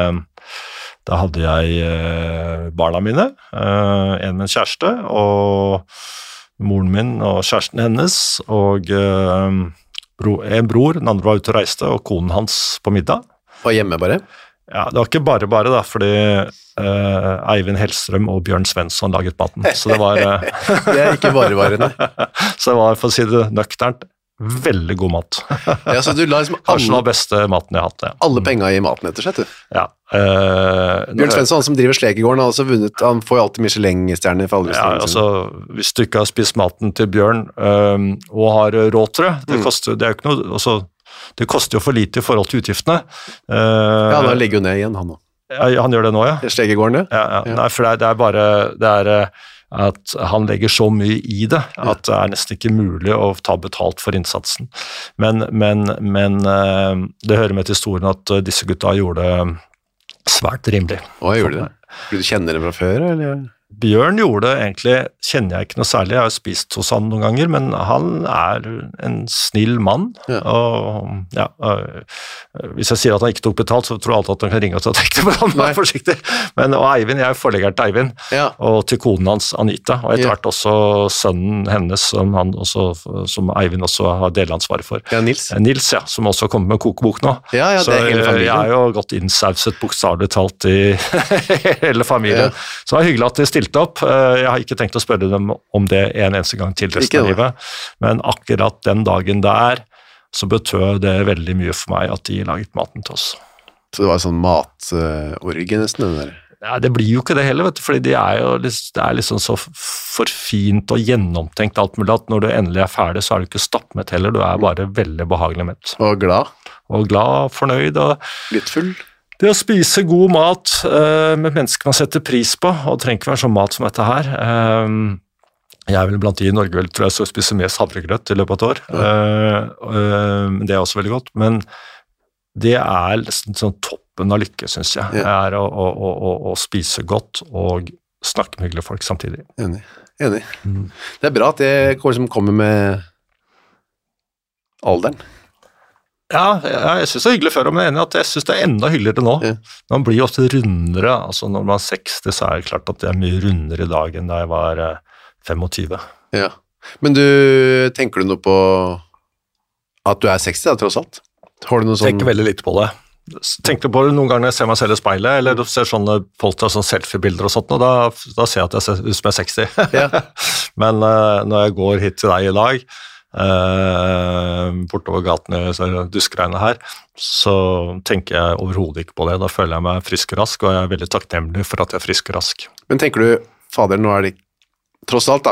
jeg barna mine, en med en kjæreste, og moren min og kjæresten hennes, og en bror, den andre var ute og reiste, og konen hans på middag.
Var hjemme bare?
Ja, det var ikke bare da, fordi Eivind Hellstrøm og Bjørn Svensson laget maten, så det var...
Det er ikke bare, nei.
Så det var, for å si det nøkternt, veldig god mat.
Ja, så du la liksom
Kanskje den beste maten jeg har hatt, ja.
Alle penger i maten etter sett, du.
Ja.
Bjørn Svensson, han som driver Slegegården, har også vunnet, han får jo alltid Michelin-stjerner for alle restaurantene
sine. Altså, hvis du ikke har spist maten til Bjørn og har råd til det, det er jo ikke noe, altså, det koster jo for lite i forhold til utgiftene.
Ja, han legger jo ned igjen, han nå.
Ja, han gjør det nå, ja.
Slegegården,
ja. Nei, for det er bare, at han legger så mye i det, at det er nesten ikke mulig å ta betalt for innsatsen. Men det hører med til historien at disse gutta gjorde det svært rimelig.
Jeg gjorde det. Du kjenner det fra før, eller?
Bjørn gjorde det egentlig, kjenner jeg ikke noe særlig, jeg har spist hos han noen ganger, men han er en snill mann, og hvis jeg sier at han ikke tok betalt, så tror jeg alltid at han kan ringe og ta tekte på han, vær forsiktig. Og Eivind, jeg er forlegger til Eivind, og til konen hans Anita, og etter hvert også sønnen hennes, som Eivind også har delansvaret for.
Ja, Nils.
Nils, ja, som også har kommet med kokebok nå.
Ja,
så
det er hele familien.
Jeg har jo gått innsauset bokstavelig talt i hele familien. Så det er hyggelig at de stilte opp. Jeg har ikke tenkt å spørre dem om det en eneste gang til resten av livet, men akkurat den dagen der, så betød det veldig mye for meg at de laget maten til oss.
Så det var sånn matorgie nesten, den der?
Ja, det blir jo ikke det heller, vet du, fordi det er liksom så for fint og gjennomtenkt alt mulig, at når du endelig er ferdig, så er du ikke stappmett heller, du er bare veldig behagelig mett.
Og glad?
Og glad, fornøyd. Og
litt full?
Det å spise god mat med mennesker man setter pris på, og det trenger ikke være sånn mat som dette her. Jeg er vel blant de i Norge, vel, tror jeg, så spiser mest havregrøt i løpet av et år. Det er også veldig godt, men det er nesten sånn toppen av lykke, synes jeg. Det er å spise godt og snakke med hyggelige folk samtidig.
Enig. Det er bra at det kommer med alderen.
Ja, jeg synes det er hyggelig før, men jeg er enig at jeg synes det er enda hyggeligere nå. Man blir jo ofte rundere, altså når man er 60, så er det klart at det er mye rundere i dag enn da jeg var 25.
Ja, men tenker du noe på at du er 60 da, tross alt? Har du noe sånn?
Tenker veldig litt på det. Tenker på det noen ganger når jeg ser meg selv i speilet, eller ser sånne folk tar sånne selfie-bilder og sånt, og da ser jeg at jeg ser ut som jeg er 60. Men når jeg går hit til deg i dag, bortover gatene duskregnet her, så tenker jeg overhodet ikke på det. Da føler jeg meg frisk og rask, og jeg er veldig takknemlig for at jeg er frisk og rask.
Men tenker du, fader, nå er det tross alt da,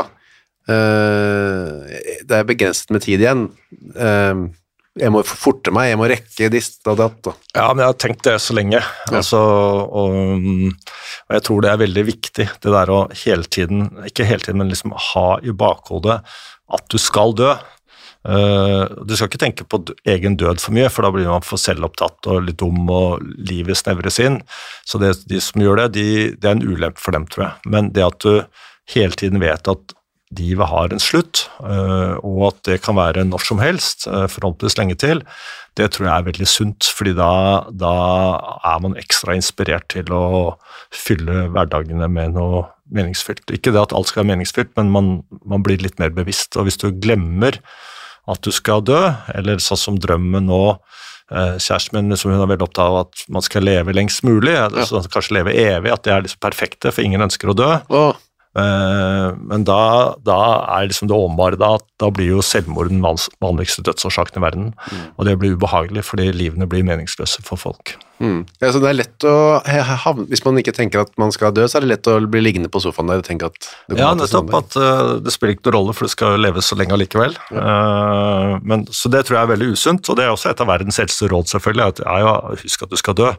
det er begrenset med tid igjen, jeg må forte meg, jeg må rekke dist og datt da.
Ja, men jeg har tenkt det så lenge, altså, og jeg tror det er veldig viktig, det der å hele tiden, ikke hele tiden, men liksom ha i bakhodet at du skal dø. Du skal ikke tenke på egen død for mye, for da blir man for selvopptatt og litt dum, og livet snevres inn. Så de som gjør det, det er en ulempe for dem, tror jeg. Men det at du hele tiden vet at livet har en slutt, og at det kan være når som helst, forhåpentligvis lenge til, det tror jeg er veldig sunt, fordi da er man ekstra inspirert til å fylle hverdagene med noe meningsfylt. Ikke det at alt skal være meningsfylt, men man blir litt mer bevisst, og hvis du glemmer at du skal dø, eller sånn som drømmen nå, kjæresten min, som hun er veldig opptatt av at man skal leve lengst mulig, så kanskje leve evig, at det er liksom perfekte, for ingen ønsker å dø. Men da er liksom det åpenbare da blir jo selvmord den vanligste dødsårsaken i verden, og det blir ubehagelig, fordi livene blir meningsløse for folk.
Ja, så det er lett å havne, hvis man ikke tenker at man skal dø, så er det lett å bli liggende på sofaen der og tenke at
ja, nettopp at det spiller ikke noen rolle, for du skal leve så lenge allikevel. Så det tror jeg er veldig usunt, og det er også et av verdens eldste råd selvfølgelig, at husk at du skal dø,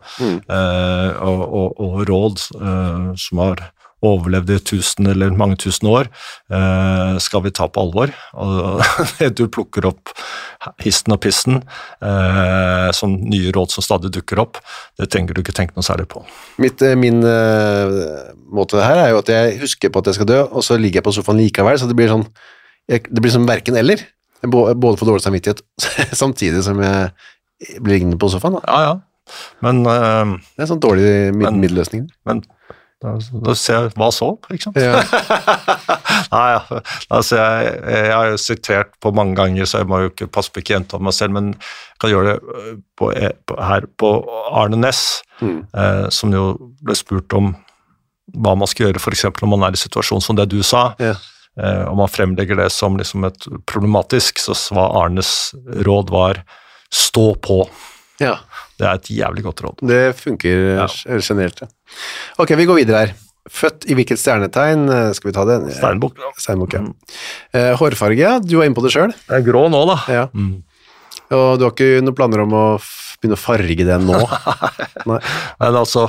og råd som har overlevd i 1000 eller mange tusen år, skal vi ta på alvor. Og du plukker opp histen og pissen, som nye råd som stadig dukker opp, det trenger du ikke tenke noe særlig på.
Min måte det her er jo at jeg husker på at jeg skal dø, og så ligger jeg på sofaen likevel, så det blir sånn verken eller, både for dårlig samvittighet, samtidig som jeg blir liggende på sofaen. Da.
Ja. Men
det er sånn dårlig middelløsning.
Men da ser jeg hva så, ikke sant? Ja. Nei, altså jeg har jo sitert på mange ganger, så jeg må jo ikke passe på ikke gjenta meg selv, men jeg kan gjøre det her på Arne Næss, som jo ble spurt om hva man skal gjøre, for eksempel når man er i situasjon som det du sa, og man fremlegger det som liksom et problematisk, så var Arnes råd var stå på.
Ja.
Det et jævlig godt råd.
Det funker generelt. Ja. Ok, vi går videre her. Født i hvilket stjernetegn? Skal vi ta det?
Steinbukk.
Steinbukk, ja. Hårfarge, ja. Du var inne på det selv.
Det grå nå, da.
Ja. Og du har ikke noen planer om å begynne å farge det nå? Nei.
Men altså,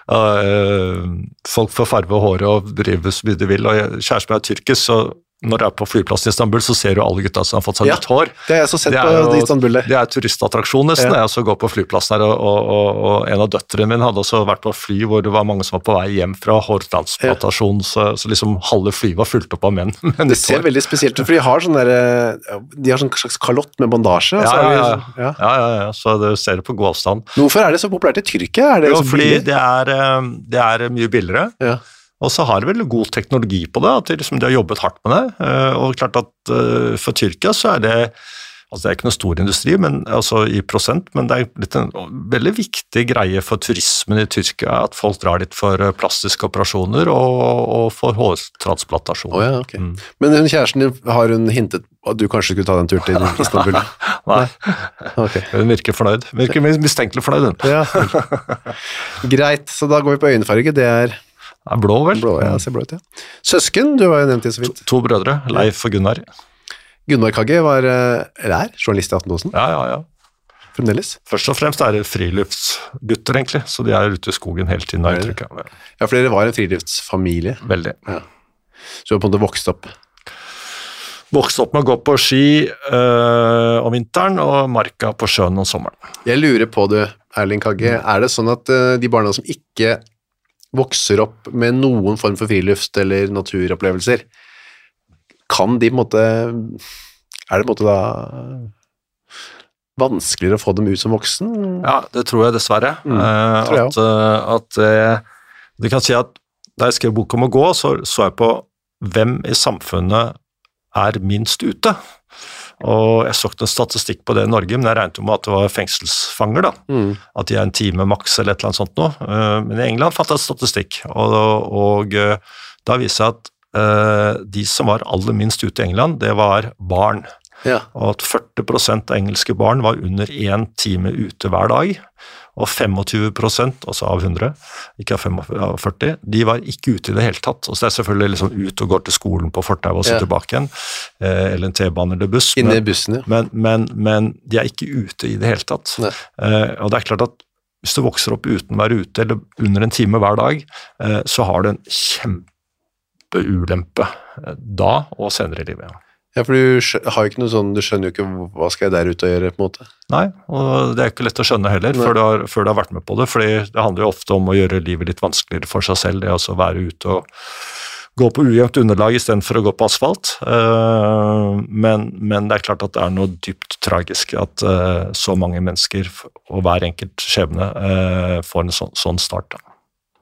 folk får farve håret og drive så mye de vil, og kjæresten min tyrkisk, så når du på flyplassen i Istanbul, så ser du alle gutta som har fått seg nytt hår.
Det har jeg så sett på Istanbul.
Det turistattraksjon nesten, jeg også går på flyplassen her, og en av døtterne min hadde også vært på fly hvor det var mange som var på vei hjem fra hårtransplantasjon, så liksom halve flyet var fullt opp av menn.
Det ser veldig spesielt ut, for de har sånn slags kalott med bandasje.
Ja, så du ser det på god avstand.
Hvorfor det så populært i Tyrkia?
Jo, fordi det er mye billigere. Ja. Og så har de vel god teknologi på det, at de har jobbet hardt med det, og klart at for Tyrkia så det, altså det ikke noe stor industri altså i prosent, men det litt en veldig viktig greie for turismen i Tyrkia, at folk drar dit for plastiske operasjoner og for hårtransplantasjon.
Ja, okay. Men hun kjæresten din, har hun hintet at du kanskje skulle ta den tur til Istanbul?
Nei,
okay.
Hun virker fornøyd, virker mistenkelig fornøyd.
Ja. Greit, så da går vi på øyenfarge, det
blå, vel?
Blå, ja, ser blå ut, ja. Søsken, du var jo nevnt i så vidt.
To brødre, Leif og Gunnar.
Gunnar Kagge var, journalist i Aftenposten?
Ja.
Fremdeles?
Først og fremst det friluftsgutter, egentlig, så de ute i skogen hele tiden.
Ja, for dere var en friluftsfamilie.
Veldig.
Ja. Så du har på en måte vokst opp?
Vokst opp med å gå på ski om vinteren, og marka på sjøen om sommeren.
Jeg lurer på det, Erling Kagge, det sånn at de barna som ikke vokser opp med noen form for friluft eller naturopplevelser, kan de på en måte, det på en måte da vanskeligere å få dem ut som voksen?
Ja, det tror jeg dessverre.
Tror jeg
du kan si at da jeg skrev bok om å gå, så jeg på hvem i samfunnet minst ute. Og jeg så ikke noen statistikk på det i Norge, men jeg regnet med at det var fengselsfanger, da. At de en time maks eller et eller annet sånt nå. Men i England fant jeg statistikk, og da viser jeg at de som var aller minst ute i England, det var barn.
Ja.
Og at 40% av engelske barn var under 1 time ute hver dag, og 25%, altså av 100, ikke av 40, de var ikke ute i det hele tatt. Og så det selvfølgelig liksom ut og går til skolen på fortau og så tilbake igjen, eller en T-bane eller buss.
Inne i bussen, ja.
Men de ikke ute i det hele tatt. Og det klart at hvis du vokser opp uten å være ute, eller under 1 time hver dag, så har du en kjempeulempe da og senere i livet, ja.
Ja, for du har jo ikke noe sånn, du skjønner jo ikke hva skal jeg der ute å gjøre på en måte.
Nei, og det ikke lett å skjønne heller før du har vært med på det, fordi det handler jo ofte om å gjøre livet litt vanskeligere for seg selv, det å være ute og gå på ujevnt underlag i stedet for å gå på asfalt, men det klart at det noe dypt tragisk at så mange mennesker og hver enkelt skjebne får en sånn start. Da.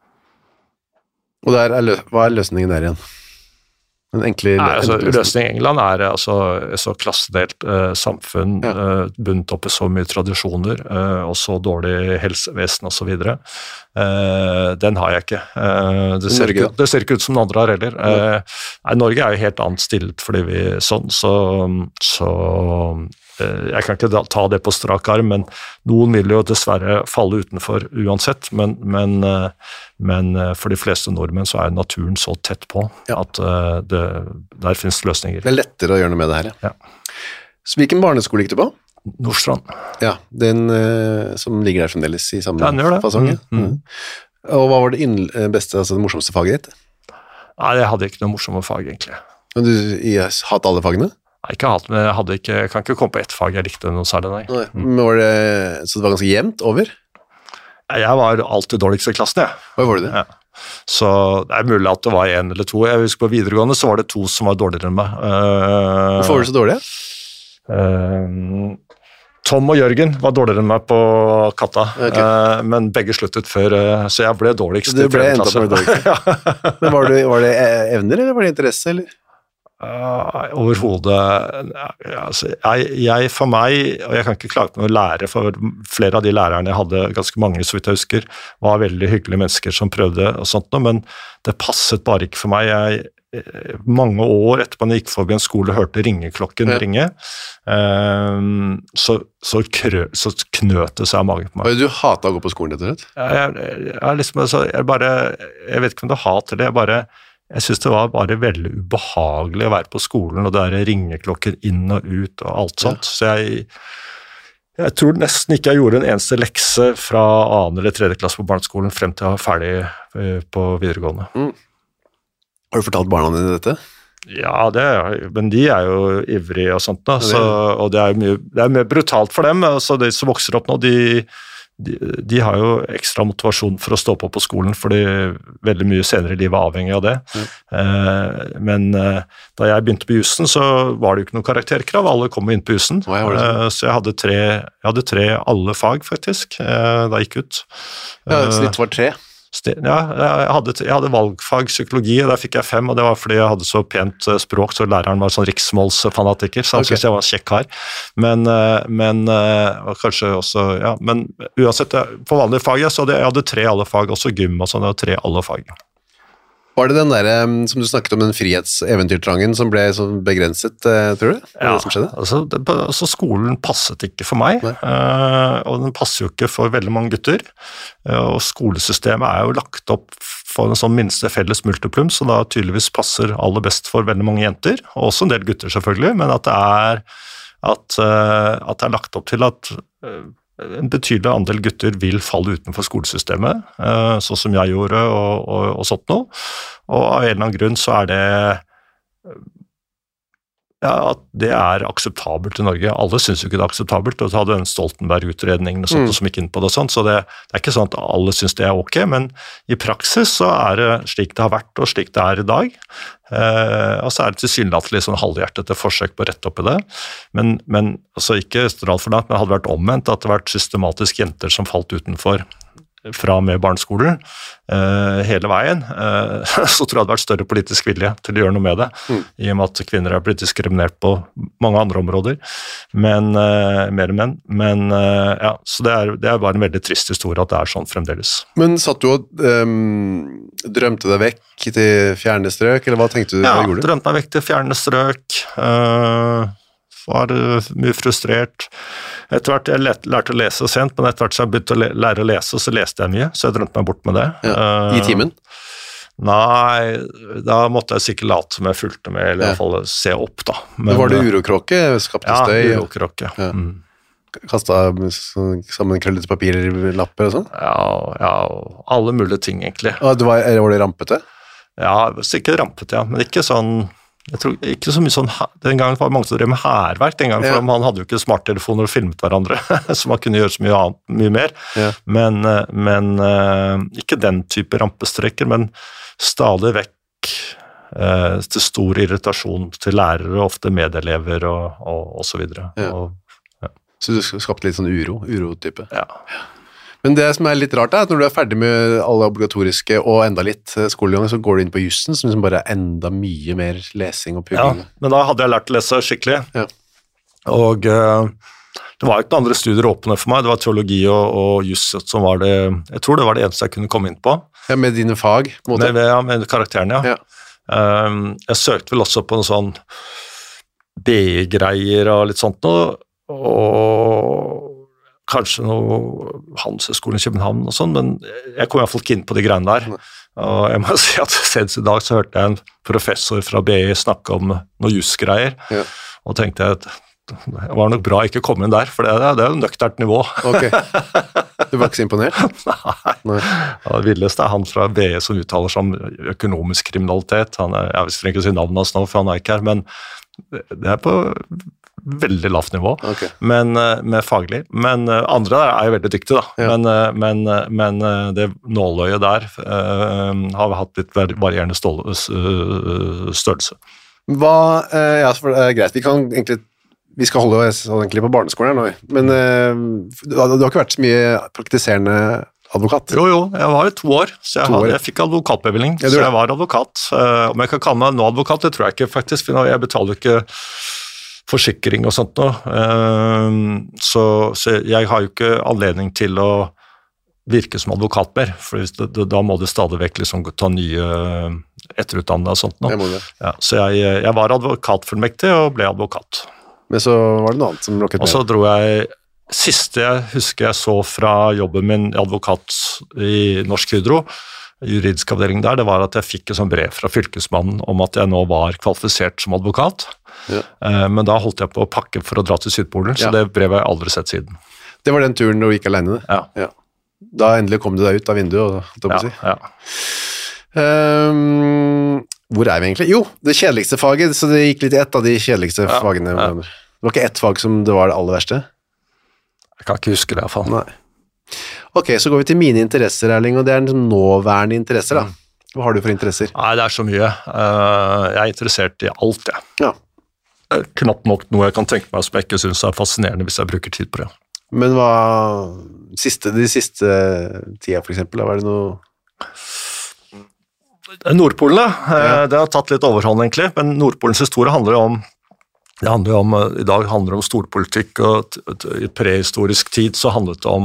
Og hva løsningen der igjen?
Løsningen i England altså et så klassedelt samfunn, bundet opp i så mye tradisjoner, og så dårlig helsevesen og så videre. Den har jeg ikke. Det ser ikke ut som noen andre har heller. Norge jo helt annet stilt fordi vi så jeg kan ikke ta det på strak arm, men noen vil jo dessverre falle utenfor uansett, men for de fleste nordmenn så naturen så tett på at der finnes løsninger.
Det lettere å gjøre noe med det her,
ja.
Så hvilken barneskole gikk du på?
Nordstrand.
Ja, den som ligger der fremdeles i samme fasong. Og hva var det beste, altså det morsomste faget ditt?
Nei, jeg hadde ikke noe morsomme fag egentlig.
Men du hatt alle fagene?
Nei, ikke hatt, men jeg kan ikke komme på ett fag jeg likte noe særlig, nei.
Men så det var ganske jevnt over?
Jeg var alltid dårligst i klassen, jeg.
Hva var det?
Ja. Så det mulig at det var 1 eller 2. Jeg husker på videregående så var det 2 som var dårligere enn meg.
Hvorfor var du så dårlig?
Tom og Jørgen var dårligere enn meg på katta, men begge sluttet før, så jeg ble dårligst i 3. klasse.
Men var det evner, eller var det interesse, eller?
Overhodet altså, for meg, og jeg kan ikke klage på noe å lære, for flere av de lærerne jeg hadde, ganske mange så vidt jeg husker, var veldig hyggelige mennesker som prøvde og sånt, men det passet bare ikke for meg. Mange år etterpå når jeg gikk forbi en skole og hørte ringeklokken ringe, så knøt det seg av magen på meg.
Du hatet å gå på skolen, rett og slett?
Jeg vet ikke om det hater det, jeg synes det var bare veldig ubehagelig å være på skolen, og det der ringeklokker inn og ut og alt sånt, så jeg tror nesten ikke jeg gjorde en eneste lekse fra 2. eller 3. klasse på barneskolen frem til jeg var ferdig på videregående.
Har du fortalt barna dine dette?
Ja, men de er jo ivrige og sånt da, og det er mye brutalt for dem, altså de som vokser opp nå, de har jo ekstra motivasjon for å stå på skolen, fordi veldig mye senere i livet er avhengig av det. Men da jeg begynte på jussen, så var det jo ikke noe karakterkrav, alle kom inn på jussen, så jeg hadde 3 alle fag faktisk, da jeg gikk ut.
Ja, snitt var 3.
Ja, jeg hadde valgfag psykologi, og der fikk jeg 5, og det var fordi jeg hadde så pent språk, så læreren var sånn riksmålsfanatiker, så han syntes jeg var en kjekk kar. Men kanskje også, ja, men uansett, på vanlige fag, så jeg hadde 3 alle fag, også gym og sånn, jeg hadde 3 alle fag.
Var det den der, som du snakket om, den frihetseventyrtrangen som ble så begrenset, tror du?
Ja, det som skjedde? Altså skolen passet ikke for meg, og den passer jo ikke for veldig mange gutter, og skolesystemet er jo lagt opp for en sånn minste felles multiplum, som da tydeligvis passer aller best for veldig mange jenter, og også en del gutter selvfølgelig, men at det er lagt opp til at en betydelig andel gutter vil falle utenfor skolesystemet, sånn som jeg gjorde og sånt noe, og av en eller annen grunn så er det at det er akseptabelt i Norge. Alle synes jo ikke det er akseptabelt, og så hadde en Stoltenberg-utredning og sånt som gikk inn på det og sånt, så det er ikke sånn at alle synes det er ok, men i praksis så er det slik det har vært og slik det er i dag, og så er det tilsynelatelig sånn halvhjertete forsøk på å rette opp i det, men altså ikke stralt for langt, men det hadde vært omvendt, at det hadde vært systematisk jenter som falt utenfor fra med barneskolen hele veien, så tror jeg det hadde vært større politisk vilje til å gjøre noe med det, i og med at kvinner er blitt diskriminert på mange andre områder, men mer menn, men ja, så det er bare en veldig trist historie at det er sånn fremdeles.
Men satt du og drømte deg vekk til fjerne strøk, eller hva tenkte du?
Ja, drømte meg vekk til fjerne strøk, var mye frustrert. Etter hvert jeg lærte å lese sent, men etter hvert så jeg begynte å lære å lese, så leste jeg mye, så jeg drømte meg bort med det.
Ja. I timen?
Nei, da måtte jeg sikkert late som jeg fulgte med, eller i hvert fall se opp da.
Men var det urokråke? Skapte støy?
Ja, urokråke. Ja.
Kastet sammen krøllete papirlapper og sånn?
Ja, alle mulige ting egentlig.
Var det rampete?
Ja, sikkert rampete, ja, men ikke sånn. Jeg tror ikke så mye sånn, den gangen var det mange som drev med hærverk, den gangen, for man hadde jo ikke smarttelefoner og filmet hverandre, så man kunne gjøre så mye annet, mye mer, men ikke den type rampestreker, men stadig vekk til stor irritasjon til lærere, ofte medelever og så videre.
Ja. Så du skapte litt sånn uro-type?
Ja.
Men det som er litt rart er at når du er ferdig med alle obligatoriske og enda litt skolegang, så går du inn på jussen, som liksom bare er enda mye mer lesing og pugging.
Ja, men da hadde jeg lært å lese skikkelig.
Ja.
Og det var jo ikke andre studier åpne for meg, det var teologi og juss som var det, jeg tror det var det eneste jeg kunne komme inn på.
Ja, med dine fag?
Med karakteren, ja. Jeg søkte vel også på en sånn BI-greier og litt sånt noe, og kanskje noe Handelshøyskolen i København og sånn, men jeg kom i hvert fall ikke inn på de greiene der. Og jeg må si at senest i dag så hørte jeg en professor fra BI snakke om noe jusgreier, og tenkte jeg at det var nok bra ikke å komme inn der, for det er jo nøkternt nivå.
Ok. Du var ikke så imponert?
Nei. Det villeste er han fra BI som uttaler seg om økonomisk kriminalitet. Jeg trenger ikke si navnet hans nå, for han er ikke her, men det er på veldig lavt nivå, men med faglig. Men andre der er jo veldig dyktige da, men det nåløyet der har hatt litt varierende størrelse.
For det er greit, vi skal holde oss egentlig på barneskolen her nå, men du har ikke vært så mye praktiserende advokat?
Jo, jeg var i 2 år, så jeg fikk advokatbevilling, så jeg var advokat. Om jeg kan kalle meg nå advokat, det tror jeg ikke faktisk, for jeg betaler jo ikke forsikring og sånt nå, så jeg har jo ikke anledning til å virke som advokat mer, for da må du stadig vekk liksom ta nye etterutdannede og sånt nå. Ja, så jeg var advokatfullmektig og ble advokat.
Men så var det noe annet som lokket med.
Og så dro siste jeg husker jeg så fra jobben min advokat i Norsk Hydro, juridisk avdeling der, det var at jeg fikk et sånt brev fra fylkesmannen om at jeg nå var kvalifisert som advokat, men da holdt jeg på å pakke for å dra til Sydpolen, så det brevet har jeg aldri sett siden.
Det var den turen du gikk alene? Ja. Da endelig kom du deg ut av vinduet,
Ja.
Hvor vi egentlig? Jo, det kjedeligste faget, så det gikk litt i ett av de kjedeligste fagene. Det var ikke ett fag som det var det aller verste?
Jeg kan ikke huske det i hvert fall.
Nei. Ok, så går vi til mine interesser, Erling, og det er nåværende interesser da. Hva har du for interesser?
Nei, det er så mye. Jeg er interessert i alt,
Ja.
Knapt nok noe jeg kan tenke meg som jeg ikke synes er fascinerende hvis jeg bruker tid på det.
Men de siste tida for eksempel, var det noe?
Nordpolen, det har tatt litt overhånd egentlig, men Nordpolens historie handler om i dag handler det om storpolitikk, og i prehistorisk tid så handlet det om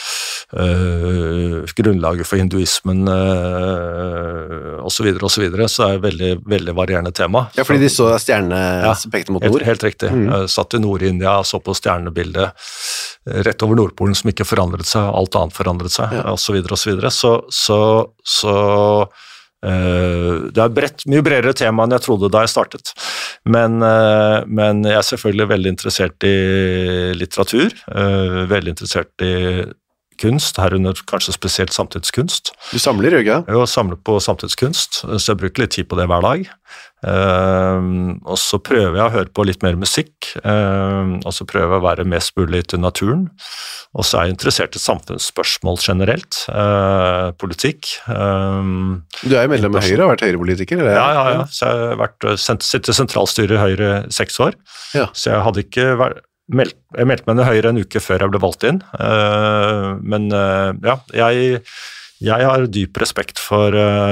grunnlaget for hinduismen og så videre, så det er veldig, veldig varierende tema.
Ja, fordi de så stjernespektet mot nord?
Helt riktig. Satt i Nord-India, så på stjernebildet rett over Nordpolen som ikke forandret seg, alt annet forandret seg, og så videre, så det er mye bredere tema enn jeg trodde da jeg startet, men jeg er selvfølgelig veldig interessert i litteratur, veldig interessert i kunst, herunder kanskje spesielt samtidskunst.
Du samler, ikke?
Jeg samler på samtidskunst, så jeg bruker litt tid på det hver dag. Og så prøver jeg å høre på litt mer musikk, og så prøver jeg å være mest mulig til naturen, og så er jeg interessert i samfunnsspørsmål generelt, politikk.
Du er jo medlem av Høyre, har vært Høyre-politiker? Eller?
Ja, så jeg har sittet i sentralstyret i Høyre 6 år, så jeg hadde ikke jeg meldte meg i Høyre en uke før jeg ble valgt inn, men jeg har dyp respekt for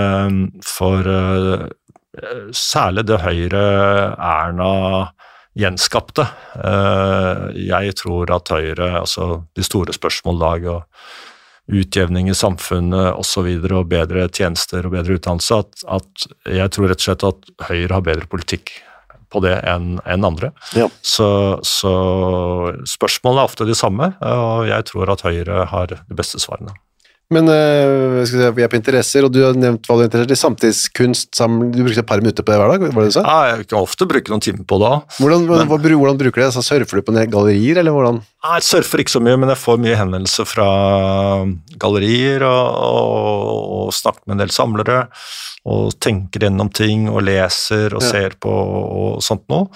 særlig det Høyre Erna gjenskapte. Jeg tror at Høyre, altså de store spørsmållag og utjevning i samfunnet og så videre, og bedre tjenester og bedre utdannelse, at jeg tror rett og slett at Høyre har bedre politikk på det enn andre. Så spørsmålene er ofte de samme, og jeg tror at Høyre har de beste svarene.
Men vi er på interesser, og du har nevnt hva du er interessert i, samtidskunst, du bruker et par minutter på det hver dag, var det du sa?
Ja, jeg kan ofte bruke noen timer på det.
Hvordan bruker du det? Så surfer du på gallerier, eller hvordan?
Nei, jeg surfer ikke så mye, men jeg får mye henvendelser fra gallerier, og snakker med en del samlere, og tenker gjennom ting, og leser, og ser på, og sånt noe.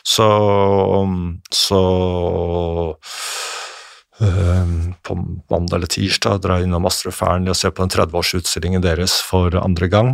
Så på mandag eller tirsdag drar jeg innom Astrup Fearnley og ser på den 30-årsutstillingen deres for andre gang,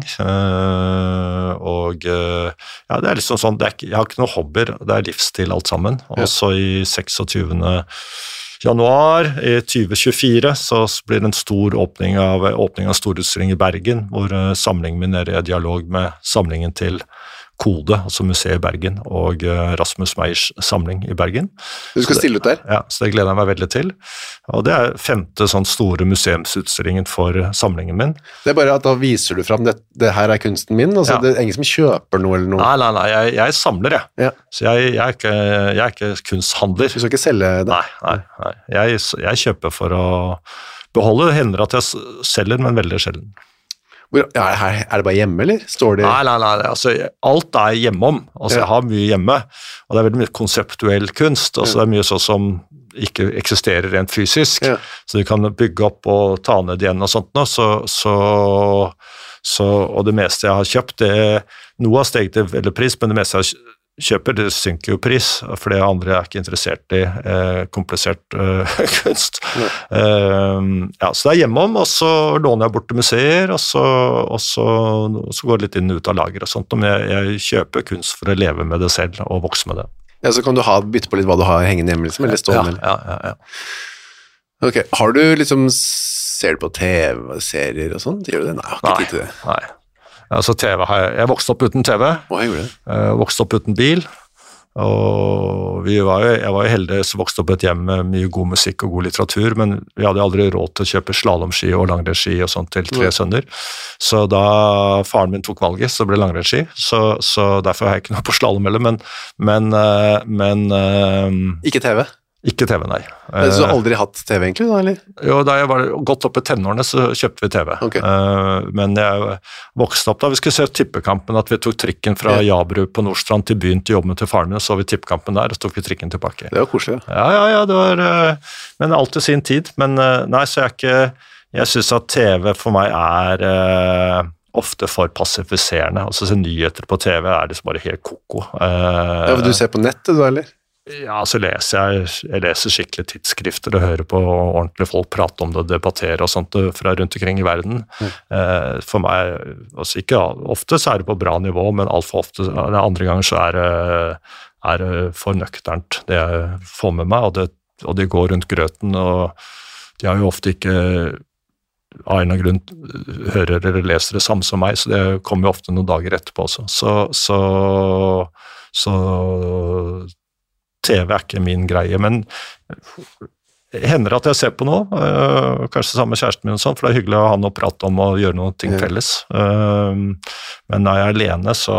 og det er liksom sånn, jeg har ikke noe hobbyer, det er livsstil alt sammen, og så i 26. januar i 2024 så blir det en stor åpning av storutstilling i Bergen, hvor samlingen min er i dialog med samlingen til Kode, altså museet i Bergen, og Rasmus Meyers samling i Bergen.
Du skal stille ut der?
Ja, så det gleder jeg meg veldig til. Og det er 5. sånn store museumsutstillingen for samlingen min.
Det er bare at da viser du frem, det her er kunsten min, altså det er ingen som kjøper noe eller noe?
Nei, jeg samler, Så jeg er ikke kunsthandler.
Du skal ikke selge det?
Nei. Jeg kjøper for å beholde. Det hender at jeg selger, men veldig sjelden.
Er det bare hjemme, eller? Står det?
Nei, altså, alt er hjemom. Altså, jeg har mye hjemme, og det er veldig mye konseptuell kunst, altså det er mye sånn som ikke eksisterer rent fysisk, så du kan bygge opp og ta ned igjen og sånt nå, og det meste jeg har kjøpt, noe har steget til veldig pris, men det meste jeg kjøper, det synker jo pris, for det andre er ikke interessert i komplisert kunst. Så det er hjemom, og så låner jeg bort til museer, og så går det litt inn og ut av lager og sånt, men jeg kjøper kunst for å leve med det selv og vokse med det.
Ja, så kan du bytte på litt hva du har hengende hjemme, liksom, eller stående?
Ja.
Ok, har du liksom Ser du på TV-serier og sånn? Gjør du det? Nei, jeg har ikke tid til det.
Nei. Altså TV jeg vokste opp uten TV.
Jeg gjorde det.
Vokste opp uten bil. Og jeg var jo heldig som vokste opp i et hjem med mye god musikk og god litteratur, men vi hadde aldri råd til å kjøpe slalomski og langrennsski og sånt til 3 sønner. Så da faren min tok valget, så ble det langrennsski. Så derfor har jeg ikke noe på slalom heller, men
Ikke TV?
Ikke TV, nei.
Så du har aldri hatt TV egentlig da, eller?
Jo, da jeg var gått opp i tenårene, så kjøpte vi TV.
Okay.
Men jeg vokste opp da vi skulle se tippekampen, at vi tok trikken fra Jabru på Nordstrand til byen til jobben til faren min, og så vi tippekampen der, og så tok vi trikken tilbake.
Det var koselig,
ja. Ja, det var, men alt til sin tid. Men nei, så jeg synes at TV for meg ofte for passifiserende. Altså, så nyheter på TV liksom bare helt koko.
Du ser på nettet du, eller?
Ja, så leser jeg leser skikkelig tidsskrifter og hører på ordentlige folk prate om det, debattere og sånt fra rundt omkring i verden. For meg, altså ikke ofte så det på bra nivå, men alt for ofte, andre ganger så det for nøkternt det jeg får med meg, og de går rundt grøten, og de har jo ofte ikke av en eller annen grunn hører eller leser det samme som meg, så det kommer jo ofte noen dager etterpå også. Så TV ikke min greie, men det hender at jeg ser på noe, kanskje sammen med kjæresten min og sånn, for det hyggelig å ha noe å prate om og gjøre noe ting felles. Men når jeg alene, så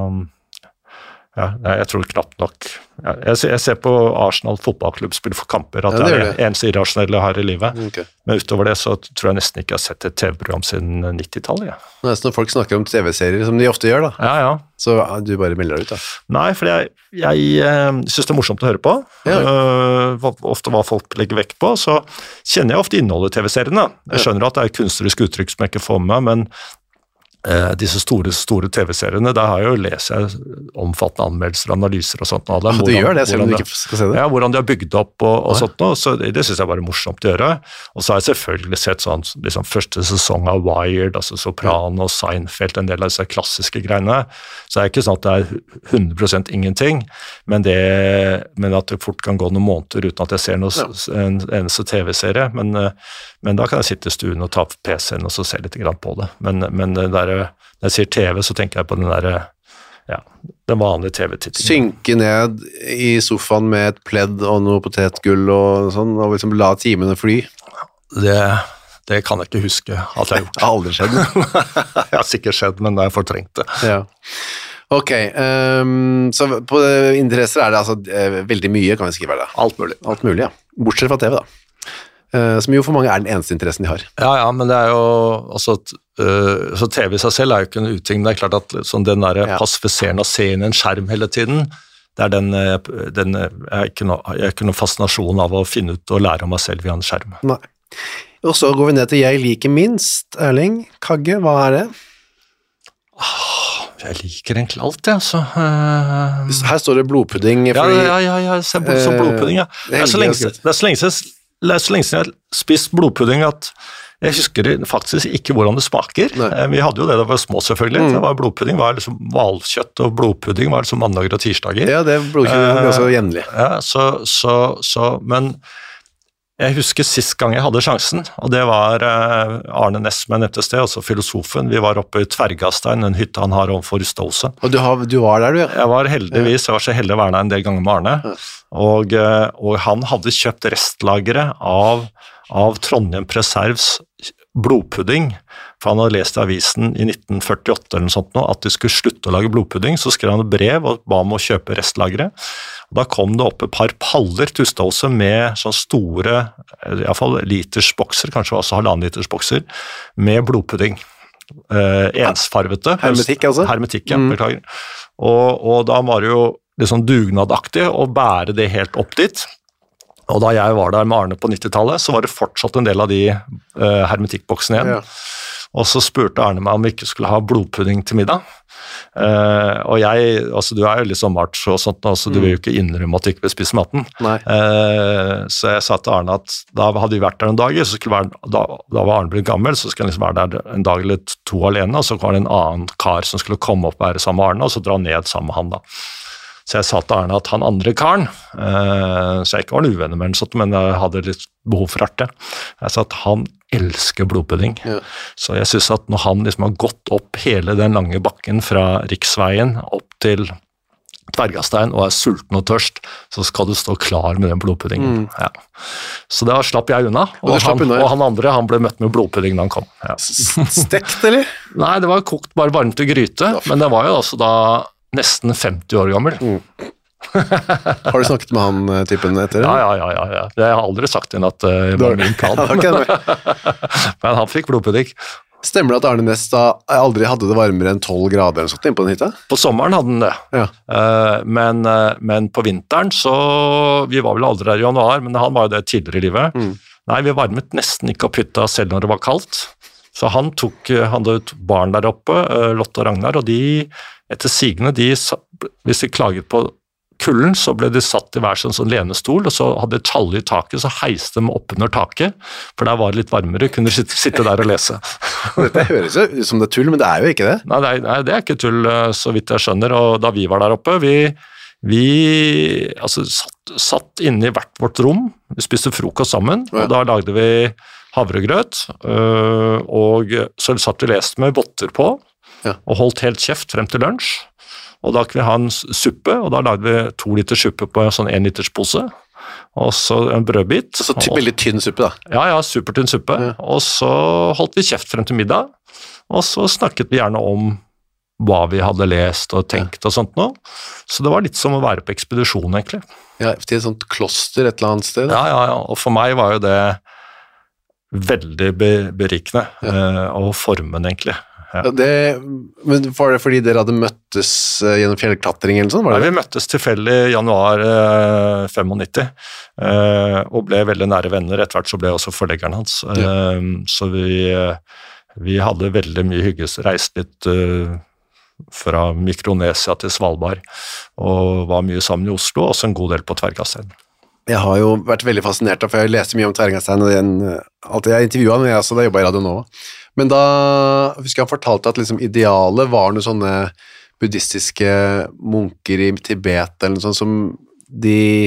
jeg tror knapt nok. Jeg ser på Arsenal fotballklubb spille for kamper, at det eneste irrasjonelle jeg har i livet. Okay. Men utover det så tror jeg nesten ikke jeg har sett et TV-program siden 90-tallet. Ja.
Nesten når folk snakker om TV-serier, som de ofte gjør da.
Ja.
Så du bare melder deg ut da.
Nei, for jeg synes det morsomt å høre på. Ofte hva folk legger vekt på, så kjenner jeg ofte innholdet i TV-seriene. Jeg skjønner at det kunstnerisk uttrykk som jeg ikke får med meg, men disse store TV-seriene, der leser jeg omfattende anmeldelser og analyser og sånt.
Du gjør det, selv om du ikke skal se det?
Ja, hvordan de har bygd opp og sånt, så det synes jeg bare er morsomt å gjøre. Og så har jeg selvfølgelig sett sånn, liksom første sesong av Wired, altså Soprano, Seinfeld, en del av disse klassiske greiene. Så det ikke sånn at det 100% ingenting, men at det fort kan gå noen måneder uten at jeg ser en eneste TV-serie, men da kan jeg sitte i stuen og ta på PC-en og så se litt grann på det. Men når jeg sier TV, så tenker jeg på den vanlige TV-tittingen.
Synke ned i sofaen med et pledd og noe potetgull og sånn, og liksom la timene fly?
Det kan jeg ikke huske at jeg har gjort.
Det har aldri skjedd?
Det har sikkert skjedd, men det er fortrengt det.
Ja. Ok, så på interesser det altså veldig mye, kan vi skrive det?
Alt mulig.
Alt mulig, ja. Bortsett fra TV da. Som jo for mange den eneste interessen de har.
Ja, men det jo også så TV i seg selv jo ikke en uting, men det klart at sånn, den der passifiserende å se inn i en skjerm hele tiden, det jeg ikke noe fascinasjon av å finne ut og lære om meg selv via en skjerm.
Nei. Og så går vi ned til jeg liker minst. Erling Kagge, hva det?
Jeg liker egentlig alt, altså.
Her står det blodpudding.
Fordi... Ja, jeg ser bort som blodpudding, ja. Det er så lenge siden jeg har spist blodpudding at jeg husker faktisk ikke hvordan det smaker. Vi hadde jo det da vi var små, selvfølgelig. Det var blodpudding, var liksom valkjøtt, og blodpudding var liksom mandager og tirsdager. Ja,
det blodkjøtt også jevnlig.
Ja, men jeg husker sist gang jeg hadde sjansen, og det var Arne Næss som jeg nevnte sted, altså filosofen. Vi var oppe i Tvergastein, en hytte han har overfor Ruståse.
Og du var der, du? Ja.
Jeg var heldigvis, jeg var så heldig å være der en del ganger med Arne. Og han hadde kjøpt restlagere av Trondheim Preserves blodpudding, for han hadde lest i avisen i 1948 eller noe sånt nå, at de skulle slutte å lage blodpudding, så skrev han et brev og ba om å kjøpe restlagere. Og da kom det opp et par paller til Ustadhuset med sånne store, i hvert fall litersbokser, kanskje også 1,5 liters bokser, med blodpudding. Ensfarvete.
Hermetikk, altså?
Hermetikk, ja, beklager. Og da var det jo litt sånn dugnadaktig å bære det helt opp dit. Og da jeg var der med Arne på 90-tallet, så var det fortsatt en del av de hermetikkboksene igjen. Ja. Og så spurte Arne meg om vi ikke skulle ha blodpudding til middag. Og altså du jo litt sånn macho og sånt, altså du vil jo ikke innrømme at du ikke vil spise maten. Så jeg sa til Arne at da hadde vi vært der en dag, så da var Arne blitt gammel, så skulle han liksom være der en dag eller to alene, og så var det en annen kar som skulle komme opp og være sammen med Arne, og så dra ned sammen med han da. Så jeg sa til Arne at han andre karen, så jeg ikke var uvenner med han, men jeg hadde litt behov for arte. Jeg sa at han elsker blodpudding.
Ja.
Så jeg synes at når han liksom har gått opp hele den lange bakken fra riksveien opp til Tvergastein og er sulten og tørst, så skal du stå klar med den blodpuddingen. Ja. Så da slapp jeg unna, og han andre han ble møtt med blodpudding da han kom. Ja.
Stekt, eller?
Nei, det var kokt bare varmt i gryte, men det var jo altså da nesten 50 år gammel.
Har du snakket med han typen etter?
Ja. Jeg har aldri sagt til han at det var min plan. Men han fikk blodpudding.
Stemmer det at Arne Næss da aldri hadde det varmere enn 12 grader eller sånt inn på den hytta?
På sommeren hadde han det,
ja.
Men på vinteren så, vi var vel aldri der i januar, men han var jo det tidligere i livet. Nei, vi varmet nesten ikke opp hytta selv når det var kaldt. Så han hadde et barn der oppe, Lotte og Ragnar, og de, etter sigende, hvis de klaget på kulden, så ble de satt i hver sånn lenestol, og så hadde de talje i taket, så heiste de opp under taket, for der var det litt varmere, kunne sitte der og lese.
Dette høres jo ut som det er tull, men det er jo ikke det.
Nei, det er ikke tull, så vidt jeg skjønner, og da vi var der oppe, vi altså, satt inne i hvert vårt rom, vi spiste frokost sammen, og da lagde vi havregrøt, og så satt vi lest med votter på, og holdt helt kjeft frem til lunsj. Og da kunne vi ha en suppe, og da lagde vi 2 liter suppe på en sånn 1 liters pose, og så en brødbit.
Så veldig tynn suppe da?
Ja, supertynn suppe. Ja. Og så holdt vi kjeft frem til middag, og så snakket vi gjerne om hva vi hadde lest og tenkt og sånt nå. Så det var litt som å være på ekspedisjon, egentlig. Ja,
til et sånt kloster et eller annet sted?
Ja, og for meg var jo det veldig berikende, og formen, egentlig.
Ja. Men var det fordi dere hadde møttes gjennom fjellklatring eller sånn?
Nei, vi møttes tilfeldig i januar 95, og ble veldig nære venner. Etter hvert så ble jeg også forleggeren hans. Så vi hadde veldig mye hygge, reist litt fra Mikronesia til Svalbard, og var mye sammen i Oslo, og også en god del på Tvergastein.
Jeg har jo vært veldig fascinert av, for jeg leste mye om Tvergastein, og alltid jeg intervjuet han, så da jobbet jeg i Radio Nova. Men da husker jeg han fortalte at liksom idealet var noen sånne buddhistiske munker i Tibet eller noe sånt som de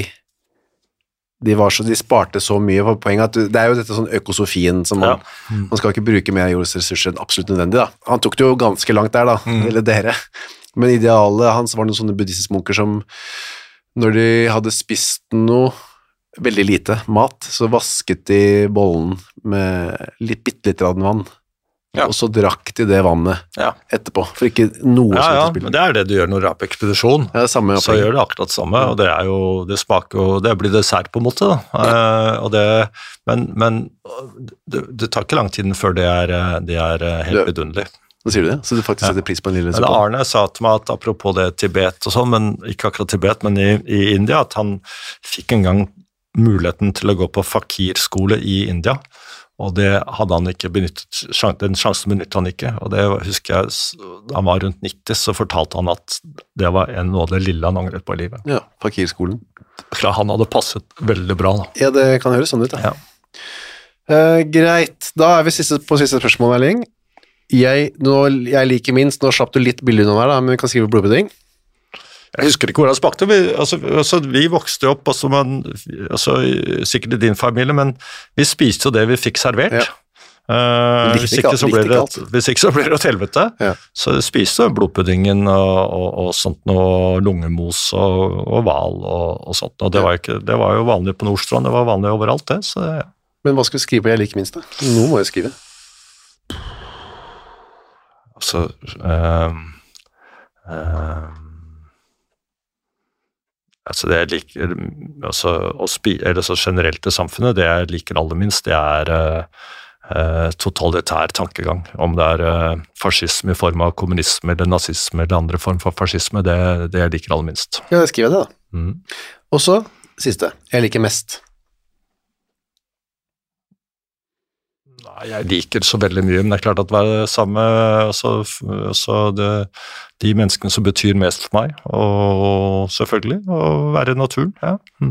sparte så mye for poenget at det er jo dette sånn økosofien som man skal ikke bruke mer jordsressurser enn absolutt nødvendig da. Han tok det jo ganske langt der da, eller dere. Men idealet hans var noen sånne buddhistiske munker som når de hadde spist noe veldig lite mat, så vasket de bollen med bitte litt vann. Og så drakk de det vannet etterpå, for ikke noe som til spillet.
Men det er det du gjør når du er på ekspedisjon, så gjør det akkurat det samme, og det er jo, det smaker jo, det blir dessert på en måte, da. Men det tar ikke lang tid før det er helt vidunderlig.
Hva sier du det? Så du faktisk setter pris på en lille suppe?
Arne sa til meg at apropos det Tibet og sånn, men ikke akkurat Tibet, men i India, at han fikk en gang muligheten til å gå på fakirskole i India, og det hadde han ikke benyttet, den sjansen benyttet han ikke, og det husker jeg, da han var rundt 90, så fortalte han at det var noe av det lille han angret på i livet.
Ja, fakirskolen.
For han hadde passet veldig bra da.
Ja, det kan høres sånn ut da. Greit, da er vi på siste spørsmål, Erling. Jeg liker minst, nå slapp du litt billig unna her da, men vi kan skrive blodpudding.
Jeg husker ikke hvordan det smakte, vi vokste opp, sikkert i din familie, men vi spiste jo det vi fikk servert. Hvis ikke så blir det et helvete, så spiste blodpuddingen og sånt noe, lungemos og val og sånt, og det var jo vanlig på Nordstrand, det var vanlig overalt det, så ja.
Men hva skal vi skrive på jeg liker minst da? Noe må jeg skrive.
Det jeg liker, eller så generelt i samfunnet, det jeg liker aller minst, det er totalitær tankegang. Om det er fascisme i form av kommunisme, eller nazisme, eller andre form for fascisme, det jeg liker aller minst.
Ja, det skriver jeg det da. Og så, siste, jeg liker mest.
Nei, jeg liker så veldig mye, men det er klart at det er det samme, de menneskene som betyr mest for meg, og selvfølgelig, å være i naturen, ja.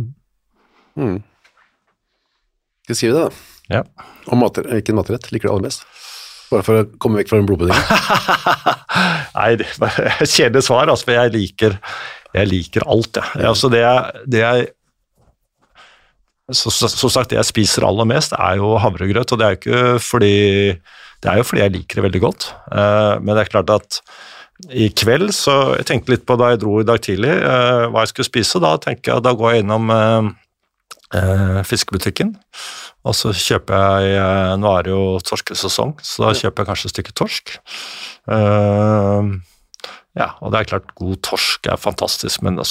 Skal jeg skrive det da?
Ja.
Og ikke matrett, liker du aller mest? Bare for å komme vekk fra den blodpuddingen?
Nei, det er et kjedelig svar, for jeg liker alt, ja. Altså det jeg som sagt, det jeg spiser aller mest er jo havregrøt, og det er jo ikke fordi jeg liker det veldig godt, men det er klart at i kveld, så jeg tenkte litt på da jeg dro i dag tidlig, hva jeg skulle spise, da tenker jeg, da går jeg innom fiskebutikken, og så kjøper jeg, nå er det jo torskesesong, så da kjøper jeg kanskje et stykke torsk. Ja, og det er klart, god torsk er fantastisk, men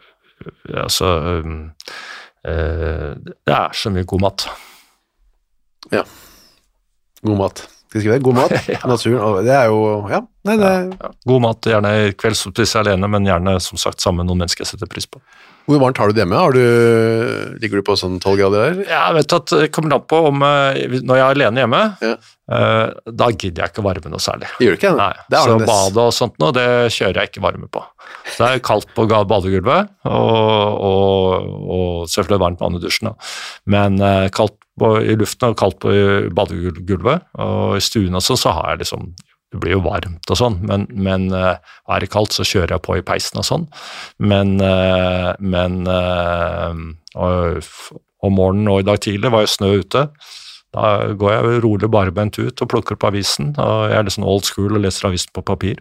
det er så mye god mat.
Ja, god mat. Skal jeg skrive det? God mat, naturen, det er jo, ja. Nei, det...
Ja. God mat, gjerne i kveld så spiser jeg alene, men gjerne som sagt sammen med noen mennesker jeg setter pris på.
Hvor varmt har du det hjemme? Ligger du på sånn 12 grader der?
Ja, jeg vet at det kommer an på om, når jeg er alene hjemme, da gidder jeg ikke varme noe særlig.
Gjør du ikke?
Nei, så badet og sånt nå, det kjører jeg ikke varme på. Det er kaldt på badegulvet, og selvfølgelig varmt vann i dusjen, da. Men kaldt i luften og kaldt på badegulvet, og i stuen og sånn, så har jeg liksom, det blir jo varmt og sånn, men er det kaldt så kjører jeg på i peisen og sånn, men om morgenen og i dag tidlig var jo snø ute, da går jeg rolig barbent ut og plukker på avisen, og jeg er litt sånn old school og leser avisen på papir.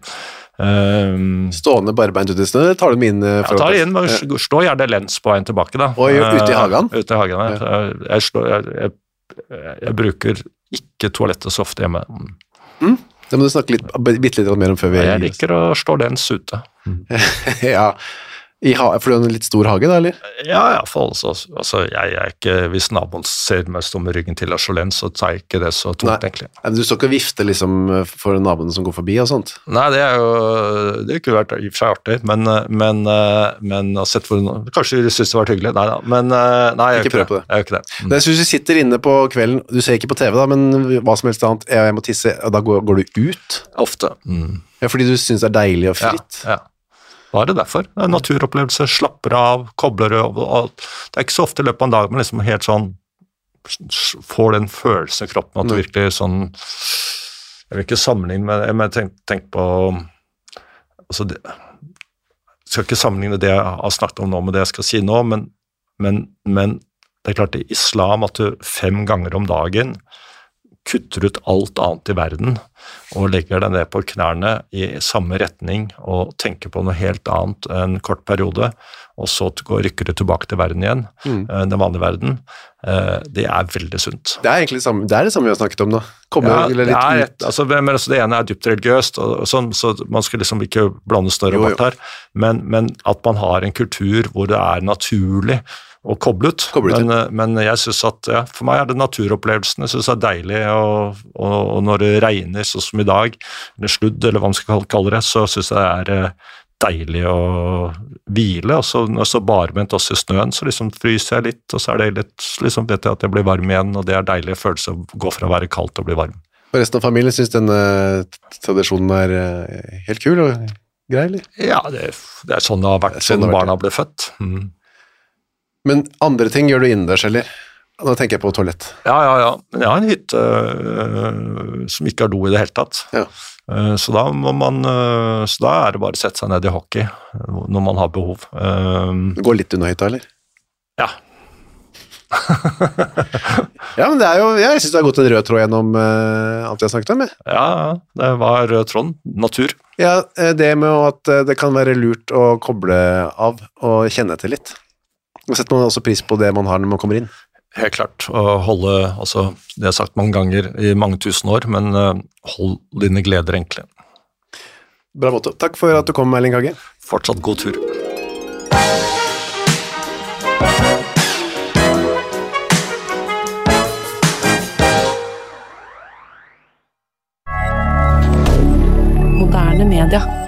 Stående barbent ut i snø, tar du den inn?
Jeg tar inn, men slår gjerne lens på veien tilbake da.
Og ute i hagen?
Ute i hagen, ja. Jeg bruker ikke toalettet så ofte hjemme.
Det må du snakke bitte litt mer om før vi...
Jeg liker å slå lens ute.
Ja, for du har en litt stor hage da, eller?
Ja, i hvert fall. Altså, jeg er ikke, hvis naboen ser meg stå med ryggen til og slå lens, så tar jeg ikke det så tungt, egentlig.
Nei, du står ikke og vifte liksom for naboene som går forbi og sånt?
Nei, det har ikke vært i og for seg artig, men sett for noe, kanskje du synes det var hyggelig, nei da, men nei, jeg
ikke prøv på det.
Jeg gjør ikke det.
Jeg synes du sitter inne på kvelden, du ser ikke på TV da, men hva som helst annet, jeg må tisse, og da går du ut?
Ofte.
Ja, fordi du synes det er deilig og fritt?
Ja. Da er det derfor. Det er en naturopplevelse, slapper av, kobler av, og det er ikke så ofte i løpet av en dag, men liksom helt sånn, får den følelsen i kroppen, at det virkelig sånn, jeg vil ikke sammenligne med tenk på, altså jeg skal ikke sammenligne det jeg har snakket om nå med det jeg skal si nå, men det er klart i islam at du 5 ganger om dagen kutter ut alt annet i verden og legger deg ned på knærne i samme retning og tenker på noe helt annet en kort periode, og så rykker du tilbake til verden igjen, den vanlige verden. Det er veldig sunt. Det
er egentlig det samme vi har snakket om da.
Det ene er dypt religiøst, og sånn, så man skal liksom ikke blande større og bort her, men at man har en kultur hvor det er naturlig og koble ut. Men jeg synes at, for meg er det naturopplevelsen, jeg synes det er deilig, og når det regner sånn som i dag, eller sludd, eller hva man skal kalle det, så synes jeg det er deilig å hvile, og så barbent også i snøen, så liksom fryser jeg litt, og så er det litt, liksom vet jeg at jeg blir varm igjen, og det er deilig følelse å gå fra å være kaldt og bli varm.
Og resten av familien synes denne tradisjonen er helt kul og grei, eller?
Ja, det er sånn det har vært siden barna ble født.
Men andre ting gjør du innendørs, eller? Nå tenker jeg på toalett.
Ja. Men jeg har en hytte som ikke har do i det hele tatt.
Ja.
Så da er det bare å sette seg ned i hockey når man har behov.
Det går litt under hytta, eller?
Ja.
Ja, men det er jo, jeg synes det har gått en rød tråd gjennom alt jeg har snakket om.
Ja, det var rød tråd. Natur.
Ja, det med at det kan være lurt å koble av og kjenne til litt. Og setter man også pris på det man har når man kommer inn.
Helt klart, å holde, altså, det har jeg sagt mange ganger i mange tusen år, men hold dine gleder enkle.
Bra måte. Takk for at du kom, Erling Kagge.
Fortsatt god tur.
Moderne media.